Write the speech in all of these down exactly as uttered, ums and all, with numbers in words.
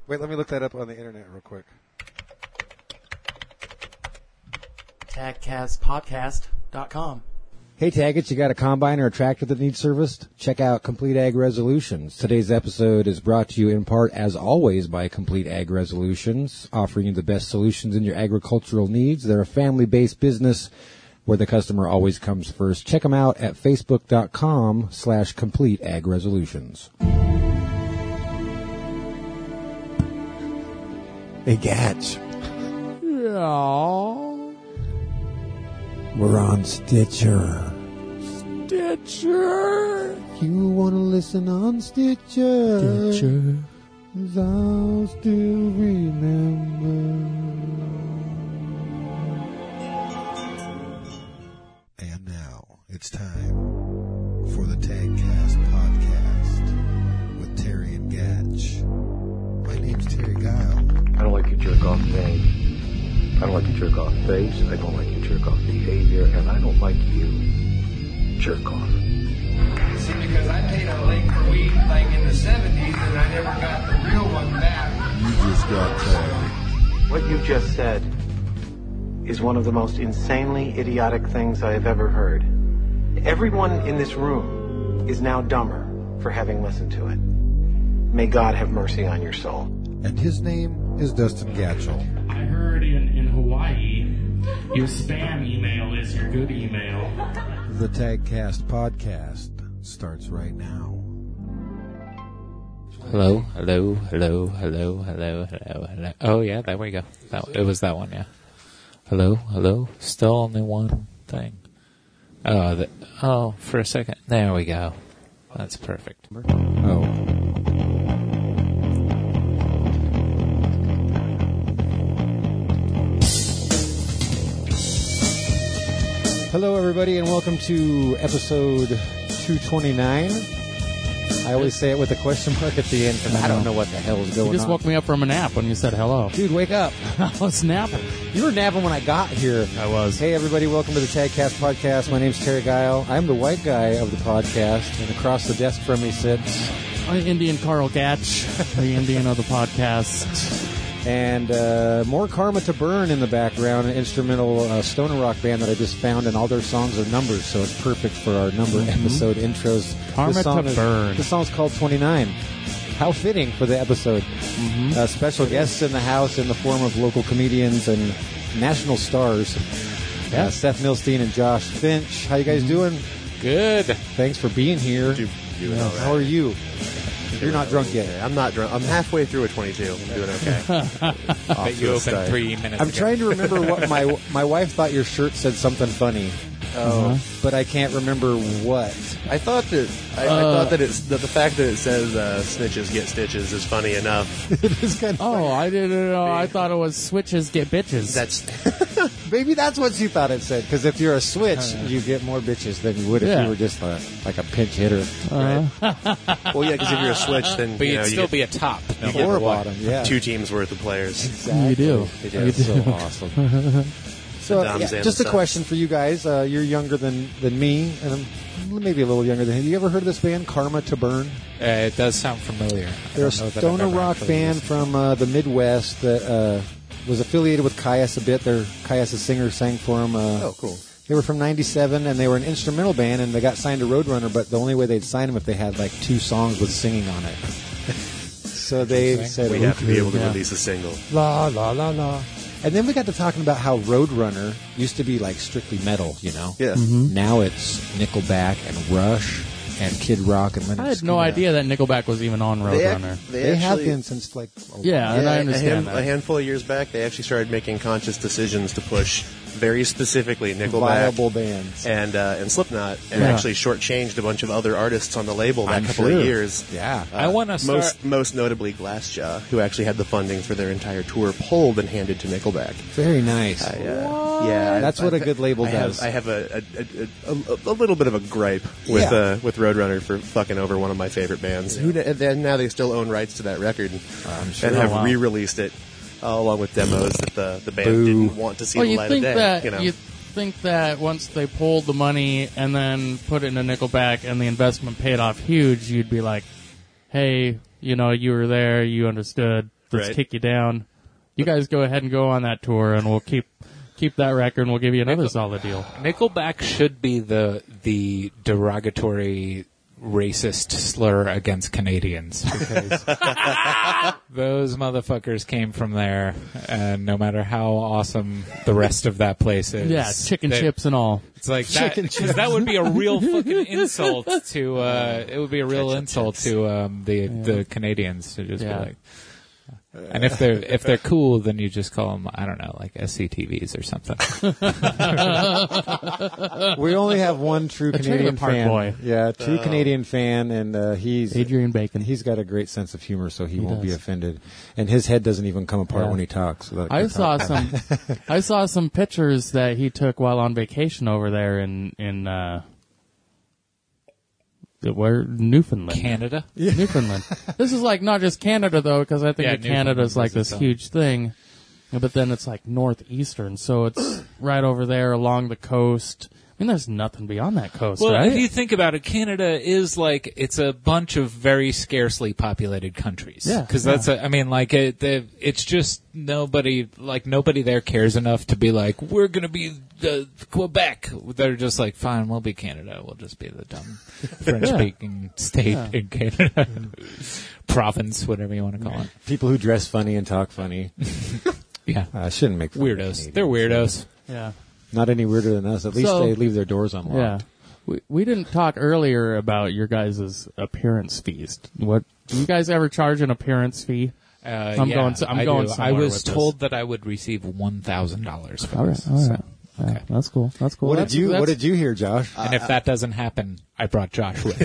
Wait, let me look that up on the internet real quick. tag cast podcast dot com. Hey, Taggets, you got a combine or a tractor that needs serviced? Check out Complete Ag Resolutions. Today's episode is brought to you in part, as always, by Complete Ag Resolutions, offering you the best solutions in your agricultural needs. They're a family-based business where the customer always comes first. Check them out at facebook.com slash complete ag resolutions. Hey, Gatch. Yeah. We're on Stitcher. Stitcher. You want to listen on Stitcher? Stitcher. 'Cause I'll still remember. And now it's time for the Tagcast podcast with Terry and Gatch. My name's Terry Guile. I don't like your jerk-off name. I don't like your jerk-off face. I don't like your jerk-off behavior. And I don't like you, jerk-off. See, because I paid a lake for weed like in the seventies and I never got the real one back. You just got tagged. What you just said is one of the most insanely idiotic things I have ever heard. Everyone in this room is now dumber for having listened to it. May God have mercy on your soul. And his name is Dustin Gatchell. I heard in, in Hawaii, your spam email is your good email. The Tagcast podcast starts right now. Hello, hello, hello, hello, hello, hello, hello. Oh, yeah, there we go. That, it was that one, yeah. Hello, hello. Still only one thing. Oh, the, oh, for a second. There we go. That's perfect. Oh. Hello, everybody, and welcome to episode two twenty-nine. I always say it with a question mark at the end because I don't know what the hell is going on. You just woke me up from a nap when you said hello. Dude, wake up. I was napping. You were napping when I got here. I was. Hey, everybody, welcome to the Tagcast podcast. My name's Terry Guile. I'm the white guy of the podcast, and across the desk from me sits... I'm Indian Carl Gatch, the Indian of the podcast. And uh, more Karma to Burn in the background, an instrumental uh, stoner rock band that I just found, and all their songs are numbers, so it's perfect for our number mm-hmm. episode intros. Karma to is, Burn. The song's called twenty-nine. How fitting for the episode. Mm-hmm. Uh, special guests in the house in the form of local comedians and national stars. Yeah. Uh, Seth Milstein and Josh Finch. How you guys mm-hmm. doing? Good. Thanks for being here. Do, do yeah. How are you? You're not drunk yet. I'm not drunk. I'm halfway through a twenty-two. I'm doing okay. But you opened three minutes I'm ago. trying to remember what my my wife thought your shirt said something funny. Oh, uh-huh. But I can't remember what. I thought that I, Uh, I thought that it's that the fact that it says uh, "snitches get stitches" is funny enough. It is kind of Oh, funny. I didn't know. I thought it was switches get bitches. That's Maybe that's what you thought it said. Because if you're a switch, Uh, you get more bitches than you would if yeah. you were just a, like a pinch hitter. right. Well, yeah, because if you're a switch, then but you you'd know, still you be a top. you No. get Or a what, bottom, yeah. two teams worth of players. Exactly. You do. You do. That's so awesome. So, The Doms yeah, and just the a Sons. question for you guys. Uh, you're younger than, than me, and I'm maybe a little younger than you. You ever heard of this band, Karma to Burn? Uh, it does sound familiar. I They're a don't know that I've stoner ever rock actually band listened. from uh, the Midwest that uh, was affiliated with Caius a bit. Their Caius' singer sang for them. Uh, Oh, cool. They were from ninety-seven, and they were an instrumental band, and they got signed to Roadrunner, but the only way they'd sign them if they had like two songs with singing on it. So they said, We have to be able to Yeah. release a single. la, la, la, la. And then we got to talking about how Roadrunner used to be like strictly metal, you know? Yeah. Now it's Nickelback and Rush and Kid Rock and Leonard I had no Skinner. idea that Nickelback was even on They, ac- Roadrunner. they, They have actually, been since like... a Yeah, while. and I a, understand hand- that. a handful of years back, they actually started making conscious decisions to push very specifically Nickelback Viable bands. and uh, and Slipknot, and Yeah. actually shortchanged a bunch of other artists on the label that I'm couple sure. of years. Yeah. Uh, I wanna start- most most notably Glassjaw, who actually had the funding for their entire tour pulled and handed to Nickelback. Very nice. I, uh, yeah, That's I- what a I- good label I does. Have, I have a a, a, a a little bit of a gripe with Yeah. uh, with Roadrunner for fucking over one of my favorite bands. Who and then now they still own rights to that record I'm sure. and have Oh, wow. re-released it uh, along with demos that the the band Boo. didn't want to see Well, the you light think of day. that you know, you think that once they pulled the money and then put it into Nickelback and the investment paid off huge, you'd be like, "Hey, you know, you were there, you understood. let's Right. kick you down. You guys go ahead and go on that tour, and we'll keep keep that record, and we'll give you another Nickel- solid deal. Nickelback should be the the derogatory racist slur against Canadians because those motherfuckers came from there, and no matter how awesome the rest of that place is, Yeah, chicken they- chips and all. It's like that, 'cause that would be a real fucking insult to. Uh, it would be a real insult to um, the the Canadians to just Yeah. be like. And if they're if they're cool, then you just call them I don't know, like S C T Vs or something. We only have one true A Canadian Trailer Park fan. Boy. Yeah, true Canadian fan, and uh, he's Adrian Bacon. He's got a great sense of humor, so he, He won't be does. offended. And his head doesn't even come apart Yeah. when he talks. Like I he saw talks. some. I saw some pictures that he took while on vacation over there in in uh, the- where Newfoundland, Canada. Newfoundland. This is like not just Canada though, because I think Yeah, that Canada's Newfoundland like is this its own. huge thing, but then it's like northeastern, so it's right over there along the coast. I mean, there's nothing beyond that coast, Well, right? if you think about it, Canada is like it's a bunch of very scarcely populated countries. Yeah, because that's a, I mean, like it, the, it's just nobody like nobody there cares enough to be like we're gonna be the Quebec. They're just like fine, we'll be Canada. We'll just be the dumb French-speaking state Yeah. in Canada, province, whatever you want to call it. People who dress funny and talk funny. Yeah, I shouldn't make fun of weirdos. Canadians. They're weirdos. yeah. Not any weirder than us. At least So- they leave their doors unlocked. Yeah. We we didn't talk earlier about your guys' appearance fees. What do you guys ever charge an appearance fee? Uh, I'm yeah, going to- I'm I going do. I somewhere was with this. told that I would receive one thousand dollars for All right, this. all right. so- Yeah, okay. that's cool. That's cool. What That's- did you that's- What did you hear, Josh? And if that doesn't happen, I brought Josh with me.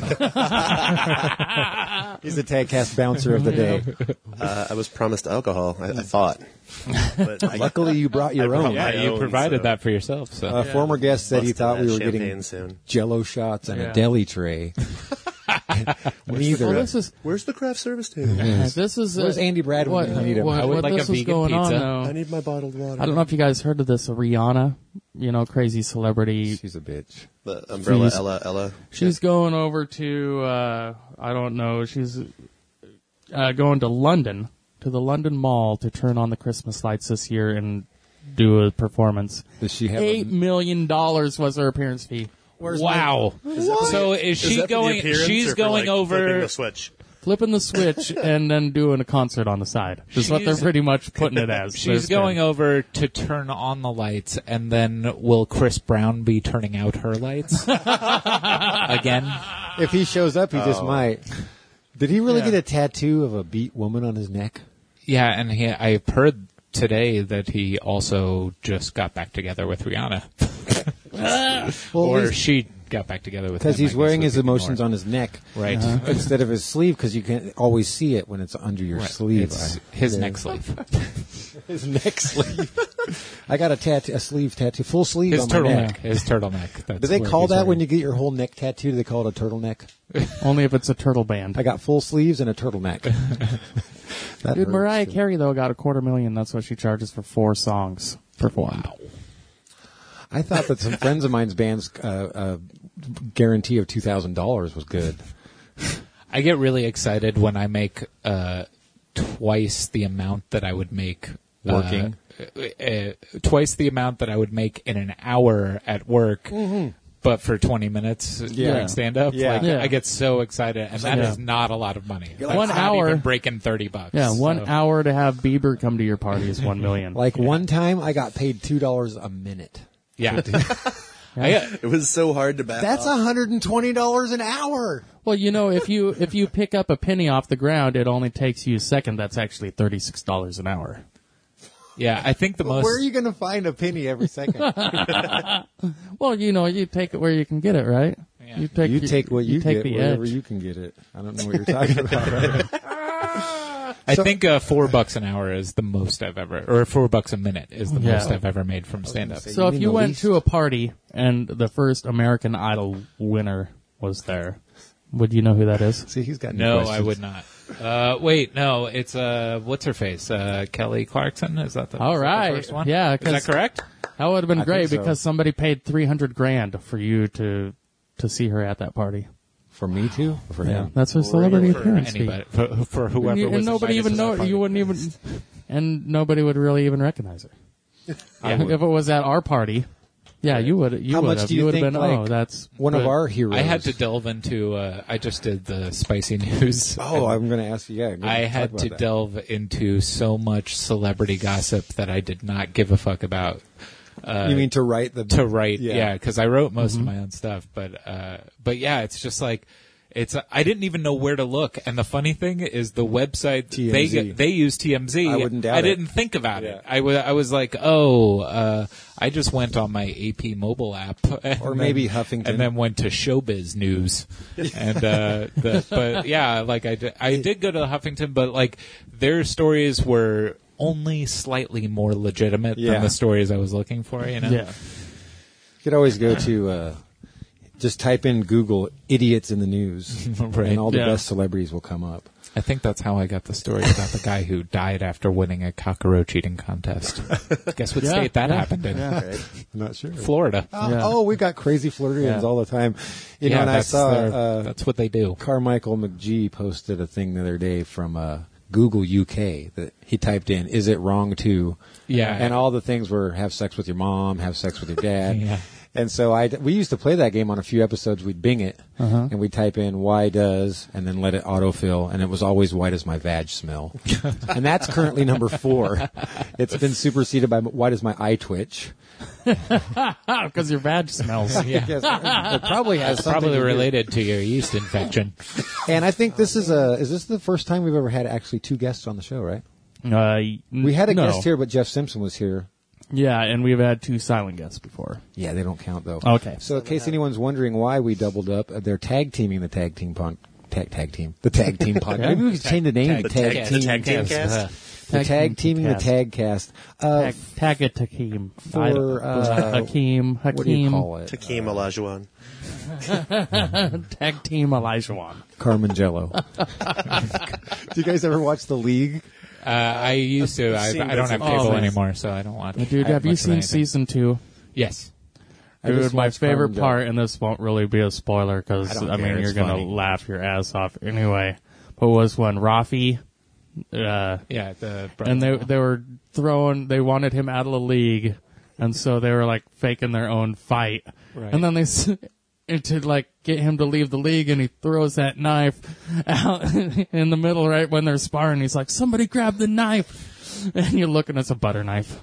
He's the Tagcast bouncer of the day. Uh, I was promised alcohol, I, I thought. But I, Luckily, you brought your I brought own. my yeah, you own, provided so- that for yourself. So A former guest said he busted thought we that were champagne getting soon. Jello shots and Yeah. a deli tray. Neither. Well, this is Where's the craft service table? this is Where's uh, Andy Brad when What, you need him? what, I would what like a this was vegan going pizza. on? I Though, need my bottled water. I don't know if you guys heard of this. Rihanna, you know, crazy celebrity. She's a bitch. The umbrella, Freeze. Ella, Ella. She's going over to uh, I don't know. She's uh, going to London to the London Mall to turn on the Christmas lights this year and do a performance. Does she have Eight a, million dollars was her appearance fee. wow. So is she Is that for the going? appearance She's or for, going like, flipping over. the switch. Flipping the switch and then doing a concert on the side. Is what they're She's- pretty much putting it as. She's Their going spin. over to turn on the lights, and then will Chris Brown be turning out her lights again? if he shows up, he just might. Did he really Yeah. get a tattoo of a beat woman on his neck? Yeah, and he, I've heard today that he also just got back together with Rihanna, Well, or she got back together with him. because I he's guess wearing would his be the emotions more- on his neck right. instead of his sleeve, because you can always see it when it's under your Right. sleeve. It's I- his Yeah. neck sleeve. His neck sleeve. I got a tattoo, a sleeve tattoo, full sleeve His on my turtleneck. neck. His turtleneck. That's Do they what call he's that when wearing. you get your whole neck tattooed? Do they call it a turtleneck? Only if it's a turtle band. I got full sleeves and a turtleneck. That Dude, hurts. Mariah Carey, though, got a quarter million. That's what she charges for four songs performed. I thought that some friends of mine's band's uh, uh, guarantee of two thousand dollars was good. I get really excited when I make uh, twice the amount that I would make uh, Working. uh, uh, twice the amount that I would make in an hour at work, but for twenty minutes Yeah. doing stand up. Yeah. Like, Yeah. I get so excited, and that Yeah. is not a lot of money. like, One That's not hour- even breaking thirty bucks. Yeah, one so. hour to have Bieber come to your party is one million. Like one time, I got paid two dollars a minute. Yeah, I got, It was so hard to back That's off. one hundred and twenty dollars an hour. Well, you know, if you if you pick up a penny off the ground, it only takes you a second. That's actually thirty six dollars an hour. yeah. I think the most. Where are you going to find a penny every second? Well, you know, you take it where you can get it, right? Yeah. You take you your- take what you, take get the wherever edge. you can get it. I don't know what you're talking about. Right? I think uh, four bucks an hour is the most I've ever, or four bucks a minute is the Yeah. most I've ever made from stand up. say- So You if mean you the went least? to a party and the first American Idol winner was there, would you know who that is? See, he's got No, questions. I would not. Uh, wait, no, it's uh, what's her face? Uh, Kelly Clarkson. Is that the, All is that right. the first one? Yeah, is that 'cause- correct? That would have been I great think so. because somebody paid three hundred grand for you to to see her at that party. For me too? Or for Yeah, him? that's a celebrity For appearance fee. anybody, for, for whoever and, you- was and nobody invited even to that know party. you wouldn't even, and nobody would really even recognize her. Yeah. If it was at our party, yeah, you would. You How would much have. do you would have think, been. like, oh, that's One of but- our heroes. I had to delve into. Uh, I just did the spicy news. Oh, I'm going to ask you. Yeah, go I ahead, had talk to about that. delve into so much celebrity gossip that I did not give a fuck about. Uh, You mean to write the to write? Yeah. Yeah, because I wrote most Mm-hmm. of my own stuff, but uh, but yeah, it's just like. It's. I didn't even know where to look, and the funny thing is, the website T M they Z. they use T M Z. I wouldn't doubt I it. didn't think about Yeah. it. I wa- I was like, oh, uh, I just went on my A P mobile app, and Or maybe then- Huffington. and then went to Showbiz News, and uh, the, but yeah, like I did, I did go to Huffington, but like their stories were only slightly more legitimate Yeah. than the stories I was looking for. You know, Yeah. You could always go to, uh, just type in Google idiots in the news, Right. and all the Yeah. best celebrities will come up. I think that's how I got the story about the guy who died after winning a cockroach eating contest. Guess what Yeah, state that yeah, happened in? yeah. I'm not sure. Florida. Oh, Yeah. oh, we got crazy Floridians Yeah. all the time. You know, yeah, and I that's saw their- uh, that's what they do. Carmichael McGee posted a thing the other day from uh, Google U K that he typed in, "Is it wrong to?" Yeah. and all the things were have sex with your mom, have sex with your dad. Yeah. And so I we used to play that game on a few episodes. We'd Bing it, Uh-huh. and we'd type in "why does" and then let it autofill, and it was always "why does my vag smell?" And that's currently number four. It's been superseded by "why does my eye twitch?" Because your badge smells. Yeah. Yes, it probably has something Probably to do- related to your yeast infection. And I think this is a is this the first time we've ever had actually two guests on the show, right? Uh, We had a no. guest here, but Jeff Simpson was here. Yeah, and we've had two silent guests before. Yeah, they don't count though. Okay. So in case anyone's wondering why we doubled up, uh, they're tag teaming the tag team pon- tag tag team the tag team podcast. Yeah. Maybe we could change the name Tag- to The tag, tag, team. the tag team cast. Uh, The Tag tag team teaming the cast. tag cast. Uh, Tag, tag it Hakeem. for, I don't- uh, Hakeem. Hakeem. what do you call it? Hakeem Olajuwon. Tag team Elijah Carmen Jello. Do you guys ever watch The League? Uh, I used to. I, seen I don't have bits and cable pieces. anymore, so I don't watch. Dude, I have you much of seen anything. season two? Yes. I Dude, just my watched favorite Carmen part, Jello. and this won't really be a spoiler I because don't I, mean care, you're it's gonna funny. laugh your ass off anyway. But was when Rafi, uh, Yeah. The and they they were throwing, they wanted him out of the league, and so they were like faking their own fight, Right. and then they s- and to like get him to leave the league, and he throws that knife out in the middle right when they're sparring. He's like, "Somebody grab the knife," and you're looking, it's a butter knife,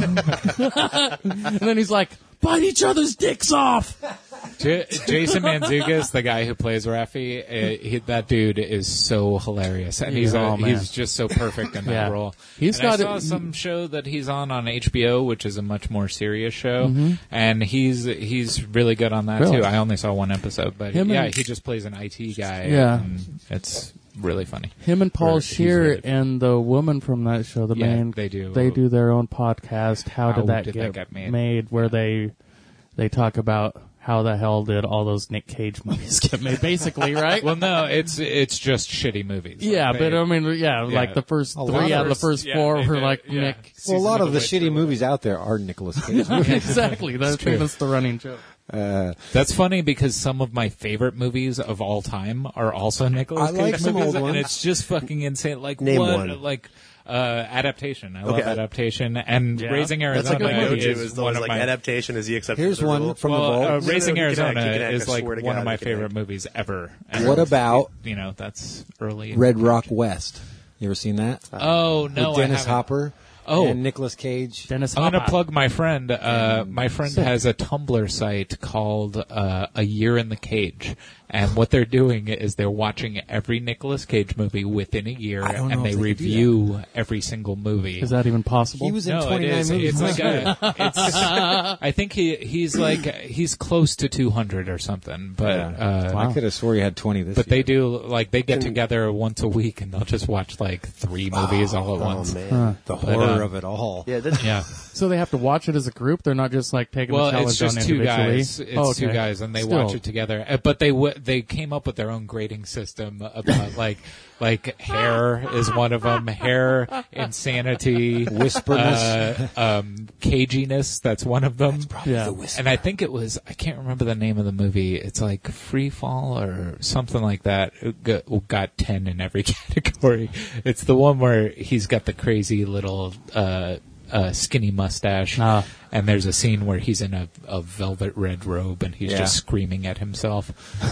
and then he's like, "Bite each other's dicks off." J- Jason Mantzoukas, the guy who plays Rafi, uh, he, that dude is so hilarious, and he's Oh, uh, man. he's just so perfect in that Yeah. role. He's and got I saw it- some show that he's on on H B O, which is a much more serious show, Mm-hmm. and he's he's really good on that Really? too. I only saw one episode, but Him yeah, and- he just plays an I T guy. Yeah. and it's really funny. Him and Paul Or he's Scheer really- and the woman from that show, the Yeah, main, they do. They do their own podcast. How, How did that Did get, That Get Made? Where they they talk about how the hell did all those Nick Cage movies get made? Basically, right? Well, no, it's it's just shitty movies. yeah, Like, but they- I mean, yeah, Yeah. like the first A lot three of out of the first- first yeah, four they were do, like yeah. Nick. Well, a lot Season of the way shitty through. movies out there are Nicolas Cage movies. exactly. That's, I think that's the running joke. Uh, That's funny because some of my favorite movies of all time are also Nicolas I Cage like some movies, old and ones. it's just fucking insane. Like Name what, one. like uh, Adaptation. I love Okay. Adaptation, and Yeah. Raising That's Arizona like a go-to. is Is one those of like my. adaptation is the exception. Here's to the one rule. from well, the uh, vault. No, no, Raising no, you can Arizona act, you can act, is I like swear to one God, of my you can favorite act. movies ever. And What about you know that's early. Red Rock West? You ever seen that? Oh no, With Dennis I haven't. Hopper Oh. and Nicolas Cage. Dennis I'm going to Hopper. plug my friend. Uh, my friend has a Tumblr site called uh, A Year in the Cage. And what they're doing is they're watching every Nicolas Cage movie within a year, I don't know and they if they could do review every single movie. Is that even possible? He was in no, it twenty-nine is. movies. It's like a, it's, I think he he's like he's close to two hundred or something. But uh, I could have swore you had twenty this but year. they do like they get together once a week and they'll just watch like three movies all at Oh once. man. the But, horror uh, of it all. Yeah, that's, Yeah. So they have to watch it as a group. They're not just like taking Well, the challenge it's just on two individually. guys. It's Oh, two okay. guys, and they Still. watch it together. Uh, But they w- they came up with their own grading system about like Like Hair is one of them. Hair, Insanity, Whisperness. uh, um, Caginess. That's one of them. Yeah. The And I think it was, I can't remember the name of the movie. It's like Free Fall or something like that. It got, got ten in every category. It's the one where he's got the crazy little uh, uh, skinny mustache. Ah. And there's a scene where he's in a, a velvet red robe and he's Yeah. just screaming at himself.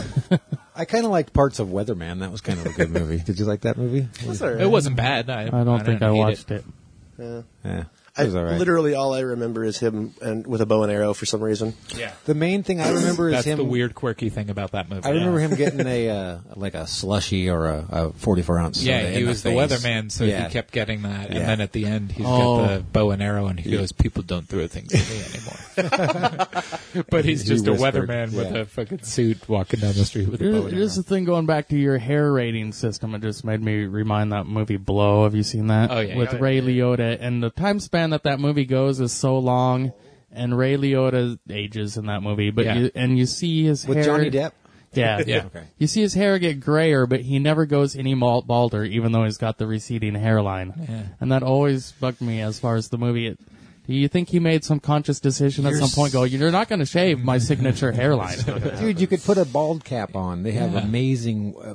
I kind of liked parts of Weatherman. That was kind of a good movie. Did you like that movie? It wasn't bad. I, I don't think didn't I hate watched it. Yeah. Yeah. I, It was all right. Literally, all I remember is him and with a bow and arrow for some reason. Yeah. The main thing I remember is That's him. the weird, quirky thing about that movie. I remember him getting a uh, like a slushy or a, a forty-four ounce. Yeah, soda he in was the, face. weatherman, so Yeah. he kept getting that. Yeah. And then at the end, he's Oh. got the bow and arrow, and he goes, "People don't throw things at me anymore." But he's He just a whispered, weatherman with yeah. a fucking suit walking down the street with a bow Here's, and here's arrow. the thing, going back to your hair rating system, it just made me remind that movie Blow. Have you seen that? Oh, yeah, With yeah. Ray Liotta. And the time span that that movie goes is so long, and Ray Liotta ages in that movie. But Yeah. you, and you see his With hair. Johnny Depp. Yeah. Yeah. Okay. You see his hair get grayer, but he never goes any mal- balder, even though he's got the receding hairline. Yeah. And that always bugged me as far as the movie. It, do you think he made some conscious decision at You're some point? Go, you're not going to shave my signature hairline. Dude, you could put a bald cap on. They have Yeah. amazing, uh,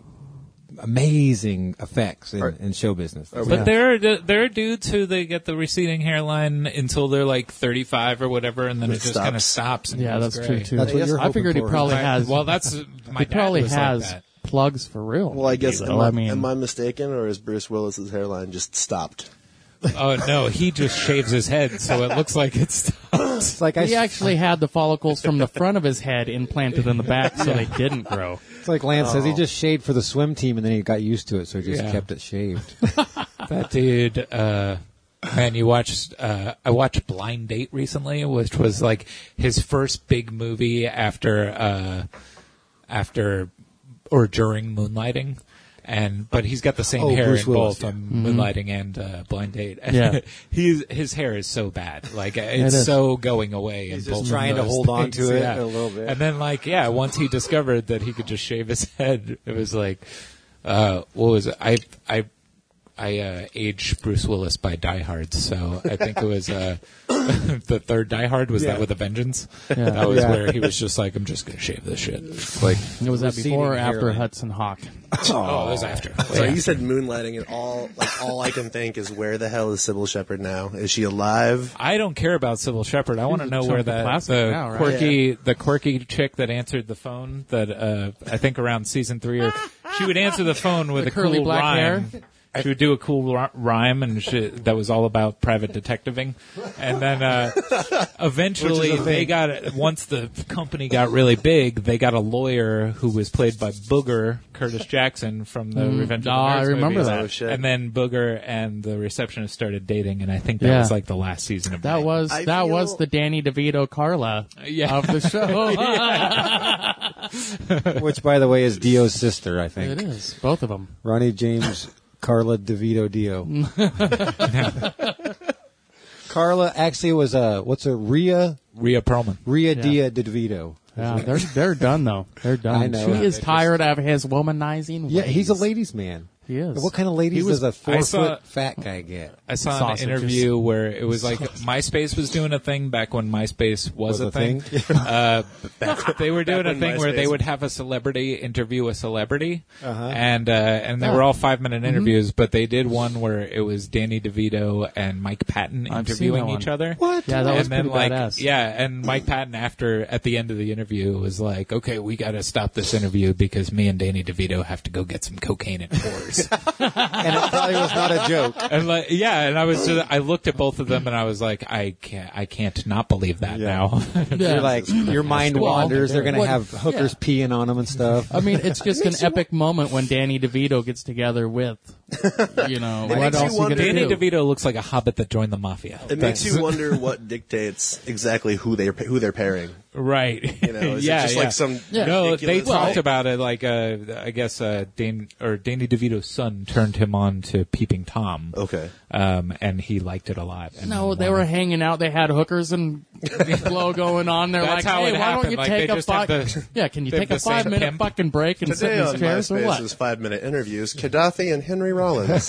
amazing effects in, in show business. But there are there are dudes who they get the receding hairline until they're like thirty-five or whatever, and then It it just stops. kind of stops. And Yeah, goes that's gray. true too. That's what you're I figured he hoping for. probably Right. has. Well, that's my he dad probably was like has that. plugs for real. Well, I guess though. am I, I mean, am I mistaken, or is Bruce Willis's hairline just stopped? Oh no, he just shaves his head, so it looks like it's. It's like I, he actually had the follicles from the front of his head implanted in the back, so they didn't grow. it's like Lance says, he just shaved for the swim team and then he got used to it, so he just Yeah. kept it shaved. That dude, uh, man, you watched, uh, I watched Blind Date recently, which was like his first big movie after, uh, after or during Moonlighting. And, but he's got the same Oh, hair Bruce in Willis, both yeah. um, Moonlighting and, uh, Blind Date. Yeah. he's, his hair is so bad. Like, it's is. so going away. He's in just both trying of to those hold on things. to it Yeah. a little bit. And then, like, yeah, once he discovered that he could just shave his head, it was like, uh, what was it? I, I, I uh, aged Bruce Willis by Die Hard, so I think it was uh, the third DieArd. Was Yeah. that with a vengeance? Yeah. That was Yeah. where he was just like, "I'm just gonna shave this shit." Like, It was that receding before or after hairline. Hudson Hawk? Oh, it was after. So Yeah. you said moonlighting, and all like all I can think is, where the hell is Sybil Shepherd now? Is she alive? I don't care about Sybil Shepherd. I want to a know chunk where of that plastic the now, right? quirky the quirky chick that answered the phone that uh, I think around season three, or she would answer the phone with The a curly cool black rhyme. hair? She would do a cool r- rhyme, and she, that was all about private detectiving. And then uh, eventually, they got once the company got really big, they got a lawyer who was played by Booger Curtis Jackson from the Revenge oh, of the Nerds I remember movies. that. Oh, shit. And then Booger and the receptionist started dating, and I think that Yeah. was like the last season of That Night. was I that feel- was the Danny DeVito Carla Yeah. of the show. Which, by the way, is Dio's sister, I think. It is both of them. Ronnie James, Carla DeVito Dio. Carla actually was a, what's a, Rhea, Rhea Perlman. Rhea Yeah. Dia DeVito. Yeah, they're they're done though. They're done. I know. She Yeah, is they're tired of his womanizing. Yeah, he's a ways. ladies' man. He is. What kind of ladies He was- does a I four saw- foot fat guy get? I saw Sausages. an interview where it was like MySpace was doing a thing back when MySpace was, Was a a thing. thing? uh, they were doing a when thing where they MySpace- would have a celebrity interview a celebrity, Uh-huh. and uh, and they Oh. were all five minute Mm-hmm. interviews. But they did one where it was Danny DeVito and Mike Patton I've interviewing seen that each one. other. What? Yeah, that and was then pretty like badass. yeah, and Mike Patton after at the end of the interview was like, "Okay, we got to stop this interview because me and Danny DeVito have to go get some cocaine at Coors." And it probably was not a joke. And like, yeah, and I was just, I looked at both of them and I was like, I can't, I can't not believe that Yeah. now. Yeah. You're like, your mind Well, wanders. They're going to what- have hookers peeing on them and stuff. I mean, it's just an epic moment when Danny DeVito gets together with, you know, It what makes you else you wonder- gonna Danny do? DeVito looks like a hobbit that joined the mafia. It makes you wonder what dictates exactly who they who they're pairing. Right. You know, is yeah, it just yeah. like some Yeah. No, they ridiculous- talked about it like, uh, I guess, uh, Dan, or Danny DeVito's son turned him on to Peeping Tom. Okay. Um, and he liked it a lot. And No, he they were wanted- hanging out. They had hookers and flow going on. They're That's like, how hey, it why don't happened. you Like, take they a just have five? the- Yeah, can you they take have a the same five minute pimp. fucking break and sit Today in on these chairs or MySpace's what? five-minute interviews, Gaddafi and Henry Rollins.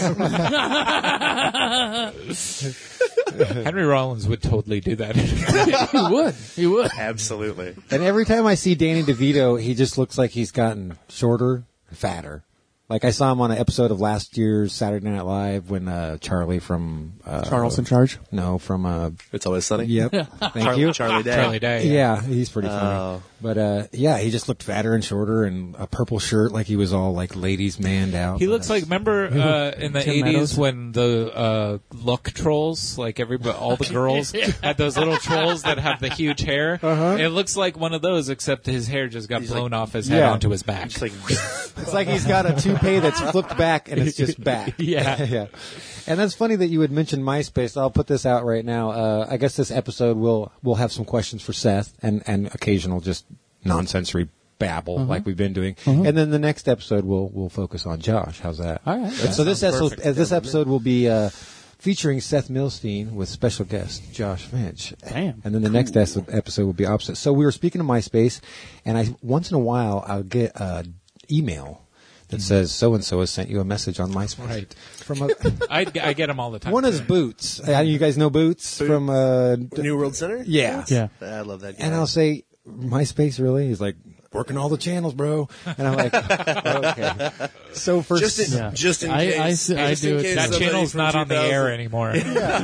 Henry Rollins would totally do that. He would. He would. Absolutely. And every time I see Danny DeVito, he just looks like he's gotten shorter, fatter. Like I saw him on an episode of last year's Saturday Night Live when uh, Charlie from uh, Charles in Charge? No, from uh, It's Always Sunny. Yep. Thank Charlie, you. Charlie Day. Charlie Day. Yeah, he's pretty funny. Oh. But uh, yeah, he just looked fatter and shorter, and a purple shirt, like he was all like ladies manned out. He looks like, remember uh, in the Tim eighties Meadows? when the uh, look trolls, like everybody, all the girls had those little trolls that have the huge hair. Uh-huh. It looks like one of those, except his hair just got blown off his head Yeah. onto his back. It's like It's like he's got a toupee that's flipped back and it's just back. Yeah. yeah. And that's funny that you would mention MySpace. I'll put this out right now. Uh, I guess this episode will will have some questions for Seth and, and occasional just nonsensory babble Uh-huh. like we've been doing. And then the next episode we'll we'll focus on Josh. How's that? All right. So this sounds episode, perfect. this episode will be uh, featuring Seth Milstein with special guest Josh Finch. Damn. And then the next es- episode will be opposite. So we were speaking of MySpace, and I once in a while I'll get an email that says so and so has sent you a message on MySpace. Right. From a, I, I get them all the time. one is too. Boots. Uh, you guys know Boots from uh, New World Center? yeah. Yeah. I love that guy. And I'll say MySpace really? He's like working all the channels, bro. And I'm like, okay. So for just in, Yeah. just in I- case, I s- I just do in it case too. That somebody channel's from not on the two thousand air anymore.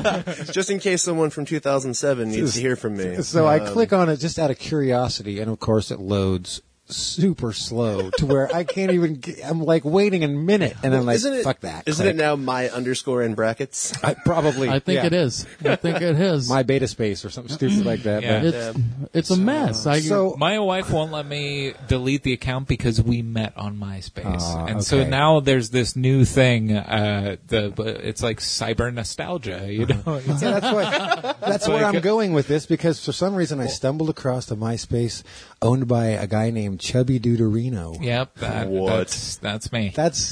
Just in case someone from two thousand seven needs to hear from me. So I Um, click on it just out of curiosity, and of course it loads super slow to where I can't even. Get, I'm like waiting a minute, and I'm like, isn't it, "Fuck that!" Isn't Click. it now my underscore in brackets? I, probably. I think yeah. it is. I think it is. my beta space or something stupid like that. Yeah. but- it's it's a mess. I, So My wife won't let me delete the account because we met on MySpace, Ah, and so okay. now there's this new thing. Uh, the it's like cyber nostalgia, you know. It's- yeah, that's what. That's where like I'm a- going with this because for some reason I stumbled across a MySpace owned by a guy named Chubby Deuterino. Yep, that, What? that's that's me. That's.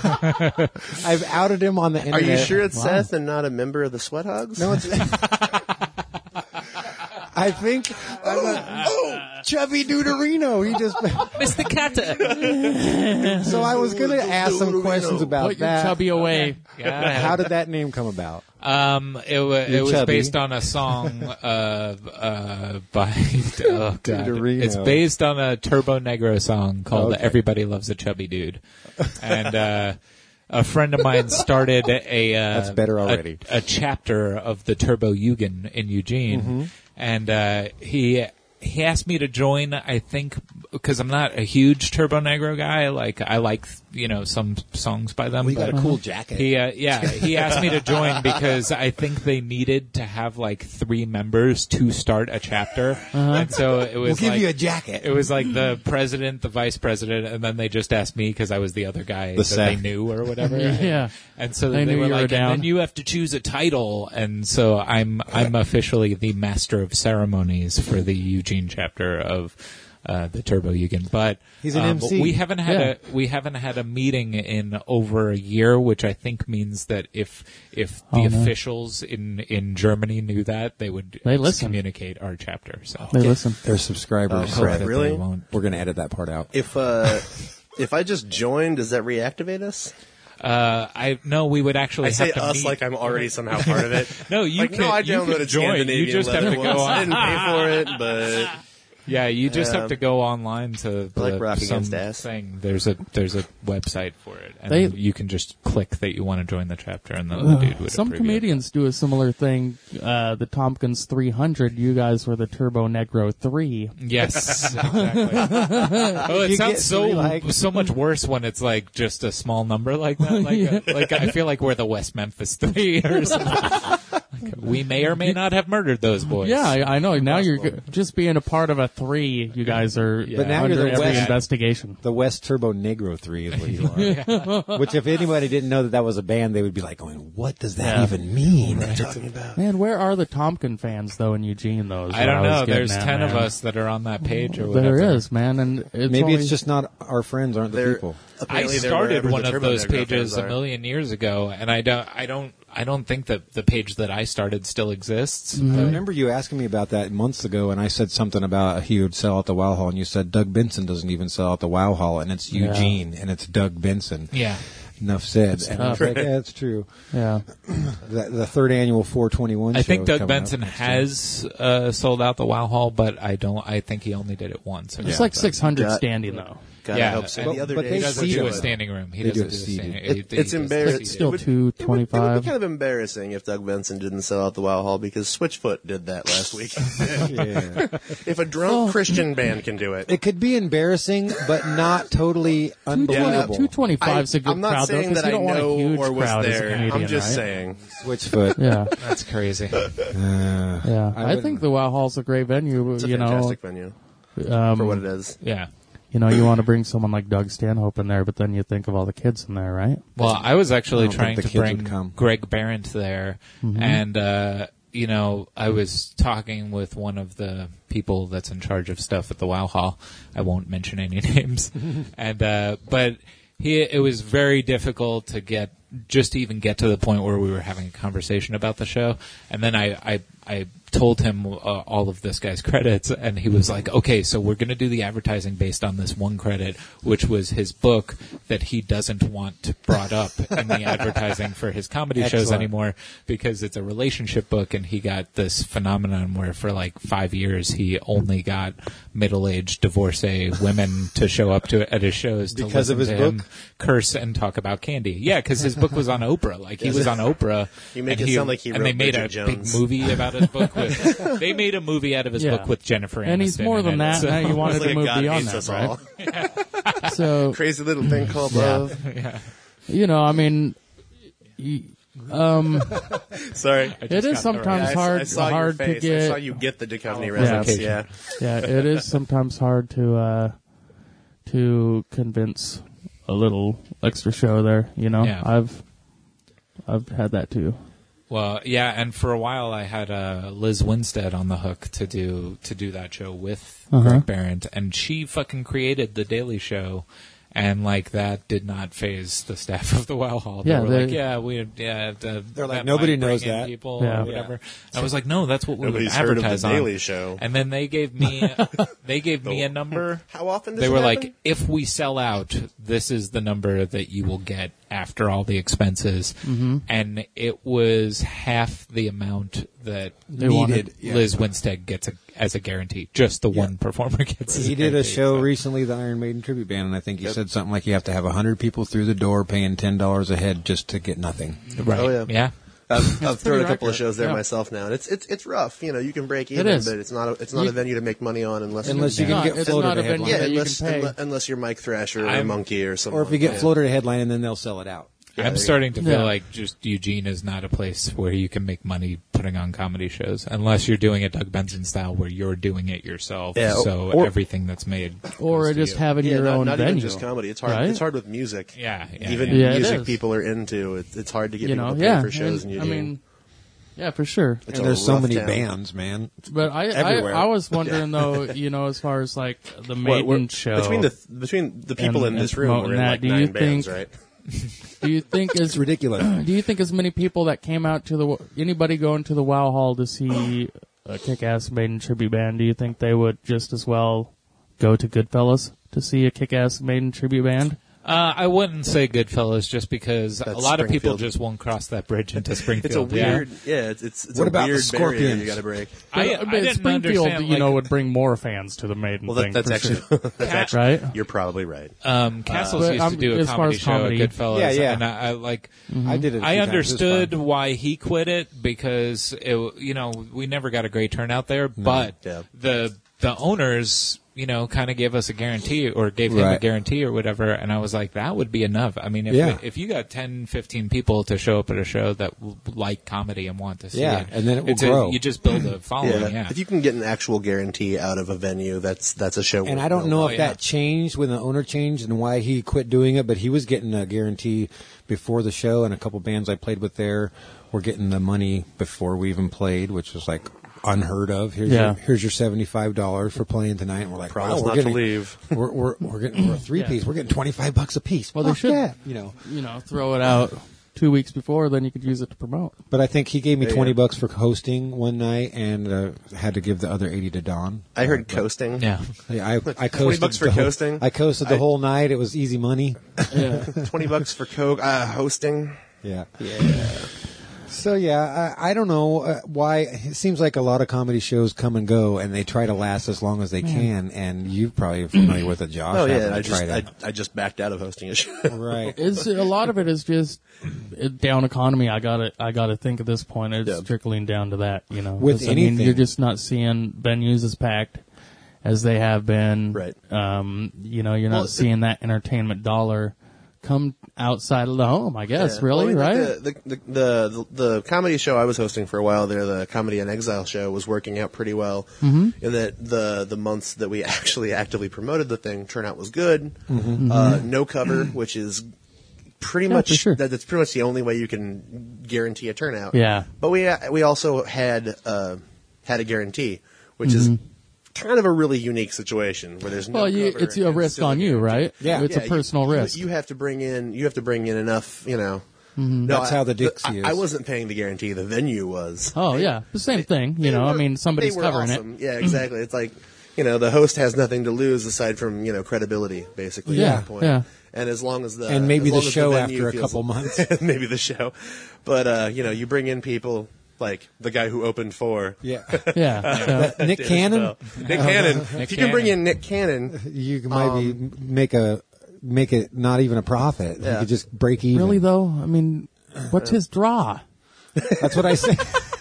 I've outed him on the Are internet. you sure it's Seth and not a member of the Sweat Hogs? No, it's. I think. I'm a, oh, Chubby Deuterino. He just. Mister Carter. So I was going to ask some questions about put your that. chubby away. Yeah. How did that name come about? Um, it, wa it You're was chubby. based on a song uh, uh, by oh god, Deuterino. it's based on a Turbo Negro song called Okay. "Everybody Loves a Chubby Dude," and uh, a friend of mine started a uh, That's better a- already. A, chapter of the Turbo Eugen in Eugene, Mm-hmm. and uh, he. He asked me to join, I think, because I'm not a huge Turbo Negro guy. Like, I like, you know, some songs by them. Well, you got but a cool jacket. He, uh, yeah, he asked me to join because I think they needed to have like three members to start a chapter, and so it was We'll give like, you a jacket. It was like the president, the vice president, and then they just asked me because I was the other guy The that they Seth. knew or whatever. Yeah. And so They they, knew were you were like, down. and then you have to choose a title, and so I'm I'm officially the master of ceremonies for the Eugene chapter of uh, the Turbo Eugen. But He's an um, M C. We haven't had Yeah. a we haven't had a meeting in over a year, which I think means that if if the Oh, no. officials in in Germany knew that, they would They listen. communicate our chapter. So They listen. Their subscribers. Oh, hope crap. that Really? they won't. We're going to edit that part out. If uh, if I just joined, does that reactivate us? Uh, I no, we would actually I say have to us meet. like I'm already somehow part of it. No, you like, can. no, I you can downloaded join. Scandinavian You just have leather to go once. I on. didn't pay for it, but Yeah, you just Yeah. have to go online to I like the, Rock some Against Ass. thing. There's a there's a website for it, and They- you can just click that you want to join the chapter, and the, the dude would Some approve you. comedians do a similar thing. Uh, the Tompkins three hundred. You guys were the Turbo Negro three. Yes, exactly. Oh, it You sounds get so three likes. so much worse when it's like just a small number like that. Like, Yeah. like I feel like we're the West Memphis Three or something. Like, we may or may not have murdered those boys. Yeah, I, I know. Now you're g- just being a part of a three. You guys are But now under you're the every West- investigation. The West Turbo Negro three is what you are. Which, if anybody didn't know that that was a band, they would be like, going, what does that Yeah. even mean? talking about. Man, where are the Tompkin fans though in Eugene? Though is I what don't was know. getting There's at, ten of man. us that are on that page or whatever. There is, man, and it's Maybe only, it's just not our friends aren't the There, people. Apparently I they're started wherever one the of Turbo those Negro pages fans a are. million years ago, and I don't, I don't, I don't think that the page that I started still exists. I remember you asking me about that months ago, and I said something about he would sell at the Wow Hall, and you said Doug Benson doesn't even sell at the Wow Hall, and it's Yeah. Eugene, and it's Doug Benson. Yeah. Enough said. And I was tough. like, yeah, it's true. Yeah. The, the third annual four twenty-one I show think is Doug coming up Benson next year. has uh, sold out the Wow Hall, but I don't. I think he only did it once. It's like six hundred Got- standing though. God, yeah, I hope so. and- The other but day, they He doesn't seat do a it. standing room. He They do doesn't it do a seated. standing. It- he- it's he does embarrassing. seated. Still It would- two It would, it would twenty-five. be kind of embarrassing if Doug Benson didn't sell out the Wow Hall because Switchfoot did that last week. Yeah. If a drunk Christian band can do it, It could be embarrassing, but not totally unbelievable. two twenty-five is a good I'm not crowd, though, saying 'cause that you I don't want a know huge or was crowd as a there. Canadian, I'm just right? saying. Switchfoot. Yeah. That's crazy. Uh, Yeah. I I, wouldn't- think the Wow Hall's a great venue. It's a you know, fantastic venue um, for what it is. Yeah. you know, you want to bring someone like Doug Stanhope in there, but then you think of all the kids in there, right? Well, I was actually I don't trying think to the kids bring would come. Greg Behrendt there, and uh, you know, I was talking with one of the people that's in charge of stuff at the Wow Hall. I won't mention any names, and uh, but he, it was very difficult to get just to even get to the point where we were having a conversation about the show, and then I I, I told him uh, all of this guy's credits, and he was like, okay, so we're going to do the advertising based on this one credit, which was his book that he doesn't want brought up in the advertising for his comedy shows Excellent. anymore because it's a relationship book, and he got this phenomenon where for like five years he only got middle-aged divorcee women to show up to at his shows to Because of listen his to him book? curse and talk about candy. Yeah, because his book was on Oprah. Like he was on Oprah. You make and it sound like he and wrote they made Bridget a big Jones. movie about his book. With, they made a movie out of his Yeah. book with Jennifer Aniston. And he's more in than it, that. so- Now you wanted It's like to a move God beyond hates that, us right? all. So, Crazy little thing called Yeah. love. you know, I mean, y- um, Sorry. I it just is got the sometimes Yeah, I, s- hard I saw hard your to face. get. I saw you get the Duchovny Yeah. reference. Yeah. Yeah, it is sometimes hard to uh, to convince a little extra show there. You know, Yeah. I've I've had that too. Well, yeah, and for a while I had uh, Liz Winstead on the hook to do to do that show with Uh-huh. Greg Behrendt, and she fucking created the Daily Show, and like that did not phase the staff of the Wow Hall. They Yeah, were they- like, yeah, we, yeah, the, They're like, that nobody might bring knows in that. people Yeah. or whatever. I was like, no, that's what we Nobody's would heard of advertise the on. Daily Show. And then they gave me they gave me a number. How often does They it were happen? like, if we sell out, this is the number that you will get after all the expenses. Mm-hmm. And it was half the amount that They needed wanted- yeah. Liz Winstead gets a, as a guarantee. Just the one performer gets as He did a guarantee, show so. recently, the Iron Maiden tribute band, and I think he said something like you have to have one hundred people through the door paying ten dollars a head just to get nothing. Right. Oh, yeah. Yeah. I've, I've thrown a pretty couple of accurate. shows there Yeah. myself now, and it's it's it's rough. You know, you can break even, is. but it's not a, it's not You- a venue to make money on unless Unless you No, can get it's floated not a a venue headline. yeah, that you unless, can pay. unless unless you're Mike Thrasher or I'm- Monkey or something. Or if you get yeah. floated a headline and then they'll sell it out. I'm starting to feel Yeah. like just Eugene is not a place where you can make money putting on comedy shows unless you're doing it Doug Benson style where you're doing it yourself. Yeah, so or- everything that's made Or goes to just you. having Yeah, your not, own not venue. even just comedy. It's hard. right? It's hard with music. Yeah, yeah, Even yeah. Yeah, it music is. people are into. It, it's hard to get you people know, to pay yeah. for shows and, in I Eugene. mean, yeah, for sure. It's And a there's so rough many town. bands, man. But I, I, Everywhere. I was wondering though, you know, as far as like the What- Maiden what- show, between the between the people and- in this and room, we're promoting in that, like do nine you bands, think- right? do you think It's is ridiculous. do you think as many people that came out to the anybody going to the Wow Hall to see a Kick-Ass Maiden tribute band? Do you think they would just as well go to Goodfellas to see a Kick-Ass Maiden tribute band? Uh, I wouldn't say Goodfellas just because That's a lot of people Springfield. just won't cross that bridge into It's a Springfield. weird, yeah. It's it's, it's What a about the weird barrier Scorpions? you got to break. I, But I didn't Springfield, understand, you like, know, would bring more fans to the Maiden Well, thing. that, that's for actually sure. that's actually right. you're probably right. Um, Castles But used I'm- to do a as far comedy as show comedy- at Goodfellas. Yeah, yeah. And I, I like, I did it. a I few times. It was understood fun. why he quit it because it, you know, we never got a great turnout there, but Yeah. the the owners, you know, kind of gave us a guarantee or gave him a Right. guarantee or whatever, and I was like, that would be enough. I mean, if Yeah. if you got ten, fifteen people to show up at a show that w- like comedy and want to see Yeah, it, and then it will it's a- grow. you just build a following. Yeah. Yeah. If you can get an actual guarantee out of a venue, that's that's a show. And worth I don't going. know Oh, if yeah. that changed when the owner changed and why he quit doing it, but he was getting a guarantee before the show, and a couple bands I played with there were getting the money before we even played, which was like unheard of. Here's Yeah. your here's your seventy five dollars for playing tonight. And we're like, Promise wow, we're not getting, to leave. We're we're we're getting we're a three piece. We're getting twenty five bucks a piece. Well, they Fuck should, yeah, you know. you know, throw it out two weeks before, then you could use it to promote. But I think he gave me Yeah, twenty yeah. bucks for hosting one night, and uh, had to give the other eighty to Don. I heard Uh, but- coasting. Yeah. Yeah, I, I coasted twenty bucks for the whole- coasting? I coasted the I- whole night. It was easy money. Yeah. twenty bucks for coke, uh, hosting. Yeah. Yeah. So yeah, I, I don't know uh, why. It seems like a lot of comedy shows come and go, and they try to last as long as they can. And you probably are familiar with it, Josh. Oh having yeah, to I just try I, to- I just backed out of hosting a show. right. It's a lot of it is just it, down economy. I gotta, I gotta think at this point it's Yeah. trickling down to that. You know, With 'Cause, I mean, anything. you're just not seeing venues as packed as they have been. Right. Um, you know, you're not Well, it- seeing that entertainment dollar come outside of the home. I guess Yeah. really, Well, I mean, right? The the, the the the comedy show I was hosting for a while there, the Comedy in Exile show, was working out pretty well. Mm-hmm. In that the the months that we actually actively promoted the thing, turnout was good. Mm-hmm. Uh, no cover, which is pretty Yeah, much for sure. that, that's pretty much the only way you can guarantee a turnout. Yeah. But we we also had uh, had a guarantee, which is kind of a really unique situation where there's no Well, you, cover it's a and risk still on you, guarantee. right? Yeah. it's Yeah, a personal you, you- risk. You, have to bring in. You have to bring in enough. You know. No, That's I- how the the- Dixie I, I is. wasn't paying the guarantee. The venue was. oh yeah, the same thing. You They know, I were- mean, somebody's they were covering awesome. it. Yeah, exactly. It's like, you know, the host has nothing to lose aside from, you know, credibility, basically. Yeah, at that point. yeah. And as long as the And maybe as long the as show venue after a feels- couple months. maybe the show, but uh, you know, you bring in people like the guy who opened for. Yeah. Yeah. yeah. Nick Dennis Cannon, Bell. Nick Cannon. Nick If you can bring Cannon. in Nick Cannon, you might Um, be make a make it not even a profit. You Yeah. could just break even. Really though, I mean, what's his draw? That's what I say.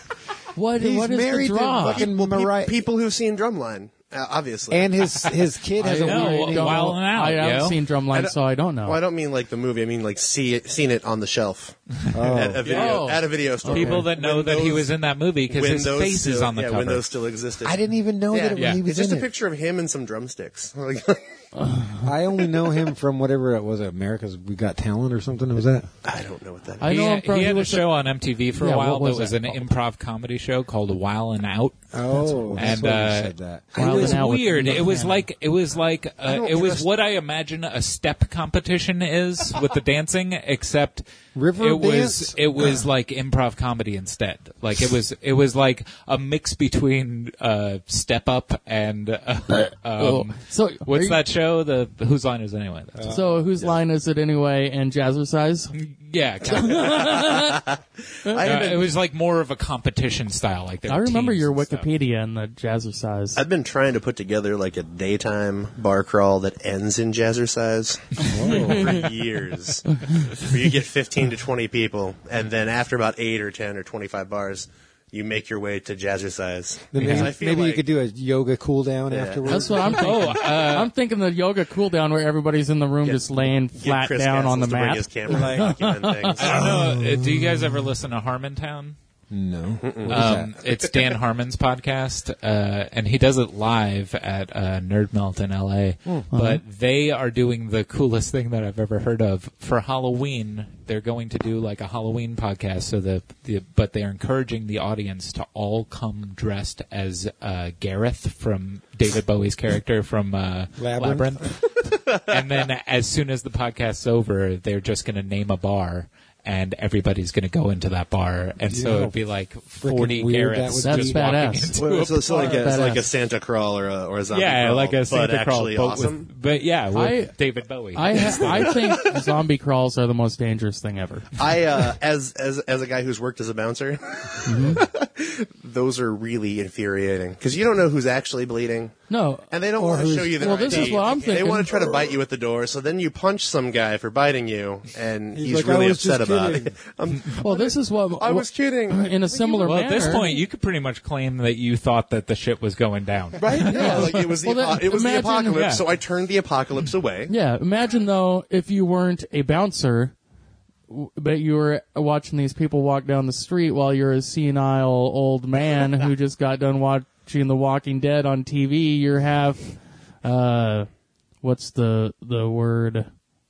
What He's what is married the to draw? fucking well, pe- Mariah, people who've seen Drumline, uh, obviously. and his his kid has I a know. weird. Don't- Wild and Out, I haven't yo. seen I Drumline, don't- so I don't know. Well, I don't mean like the movie. I mean like see it, seen it on the shelf at a video Oh. at a video store. People that know When that he those- was in that movie because when his those face is still- on the yeah, cover. when those still existed. I didn't even know that it, yeah. he was It's just in a it. picture of him and some drumsticks. Like, I only know him from whatever it was. America's We Got Talent or something. Was that? I don't know what that is. I he, know him had- from he had a was show on M T V for Yeah, a what while was that was that an called? improv comedy show called While and Out. Oh, that's And what you uh, said that. it Wild was and Out with weird. Nick It was Cannon. like it was like uh, don't it was trust- what I imagine a step competition is with the dancing, except River it was dance? it was like improv comedy instead. Like it was it was like a mix between uh, Step Up and uh, um, So what's are you- that show? The Whose Line Is It Anyway? That's So whose line is it anyway? And Jazzercise? yeah, kind of. I Uh, haven't- it was like more of a competition style. Like there I were remember teams your and stuff. Wikipedia and the Jazzercise. I've been trying to put together like a daytime bar crawl that ends in Jazzercise for years. Where you get fifteen to twenty people, and then after about eight or ten or twenty-five bars, you make your way to Jazzercise. Then Because maybe I feel maybe you like- could do a yoga cool down Yeah. afterwards. That's what I'm thinking. Oh, uh, I'm thinking the yoga cool down where everybody's in the room Get- just laying get flat Chris down on the Castles to bring mat. his camera to document things. I don't know. Uh, Do you guys ever listen to Harmontown? No. What is Um, that? it's Dan Harmon's podcast, uh, and he does it live at uh, Nerd Melt in L A. But they are doing the coolest thing that I've ever heard of for Halloween. They're going to do like a Halloween podcast, so the, the but they're encouraging the audience to all come dressed as uh, Gareth from David Bowie's character from uh, Labyrinth. Labyrinth. And then as soon as the podcast's over, they're just going to name a bar. And everybody's going to go into that bar, and so Yeah. it'd be like forty weird that Gareths would That's just badass. walking into Well, a so, so like, a, Badass. so like a Santa crawl or a, or a zombie yeah, crawl, like a but Santa crawl, actually but awesome. with, but yeah, with I- David Bowie. I ha- I think zombie crawls are the most dangerous thing ever. I uh, as as as a guy who's worked as a bouncer, those are really infuriating because you don't know who's actually bleeding, No, and they don't Or want to who's- show you their well, this I D. is what I'm They thinking. want to try to bite you at the door, so then you punch some guy for biting you, and He's he's, like, "I really was just upset about kidding." it. Um, well, this is what I was kidding. in a similar well, manner. at this point, you could pretty much claim that you thought that the shit was going down. Right? Yeah, like it was the Well, then apo- it was imagine- the apocalypse. yeah. So I turned the apocalypse away. Yeah, imagine though if you weren't a bouncer, w- but you were watching these people walk down the street while you're a senile old man who just got done watching The Walking Dead on T V. You're half, uh, what's the the word?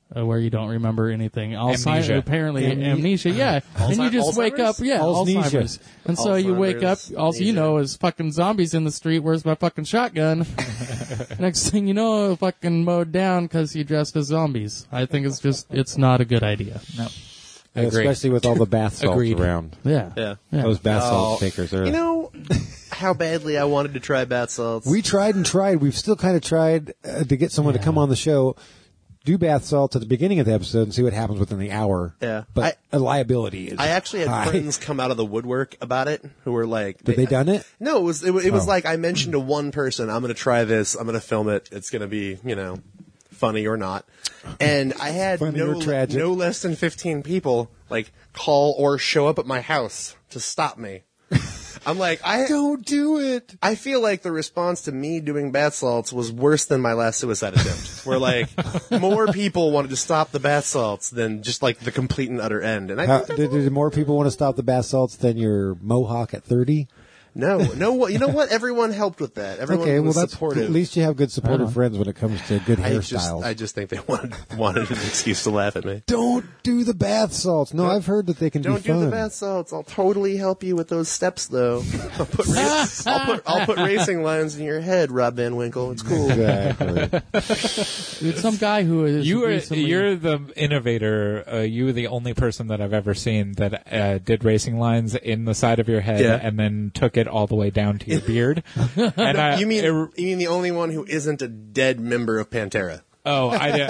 uh, where you don't remember anything. Alzheimer's, Amnesia. apparently Amne- amnesia. Yeah, and you just wake up. Alzheimer's? Yeah, Alzhnesia. Alzheimer's. And so you wake up. Alzheimer's, All you know is fucking zombies in the street. Where's my fucking shotgun? Next thing you know, fucking mowed down because you dressed as zombies. I think it's just it's not a good idea. No. I agree. Especially with all the bath salts Agreed. around. Yeah. Yeah. Yeah. Those bath salt Oh, takers are. You know how badly I wanted to try bath salts. We tried and tried. We've still kind of tried uh, to get someone to come on the show, do bath salts at the beginning of the episode, and see what happens within the hour. Yeah. But a liability is I actually had high. friends come out of the woodwork about it who were like, Did they done it? No, it was it, was- it was Oh. like I mentioned to one person, I'm going to try this, I'm going to film it. It's going to be, you know, funny or not. And I had Funny no or tragic. no less than fifteen people like call or show up at my house to stop me. I'm like, I Don't do it. I feel like the response to me doing bath salts was worse than my last suicide attempt. Where like more people wanted to stop the bath salts than just like the complete and utter end. And I How, think that's did, did more people want to stop the bath salts than your mohawk at thirty? no, no. What you know? What everyone helped with that. Everyone Okay, well was that's supportive. at least you have good supportive friends when it comes to good I just, hairstyles. I just think they wanted wanted an excuse to laugh at me. Don't do the bath salts. No, I've heard that they can Don't be do fun. the bath salts. I'll totally help you with those steps, though. I'll put, ra- I'll put I'll put racing lines in your head, Rob Van Winkle. It's cool. Exactly. Dude, some guy who is You are recently- you're the innovator. Uh, you were the only person that I've ever seen that uh, did racing lines in the side of your head Yeah. and then took it all the way down to your beard. And I, You mean it- you mean the only one who isn't a dead member of Pantera? oh, I, did-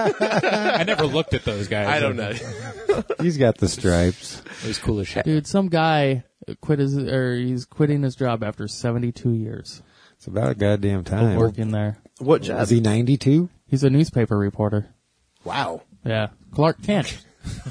I, I never looked at those guys. I don't know. He's got the stripes. It was cool as shit. Dude, some guy quit his, or he's quitting his job after seventy-two years It's about a goddamn time. working there. What job? Is he ninety-two? He's a newspaper reporter. Wow. Yeah, Clark Kent.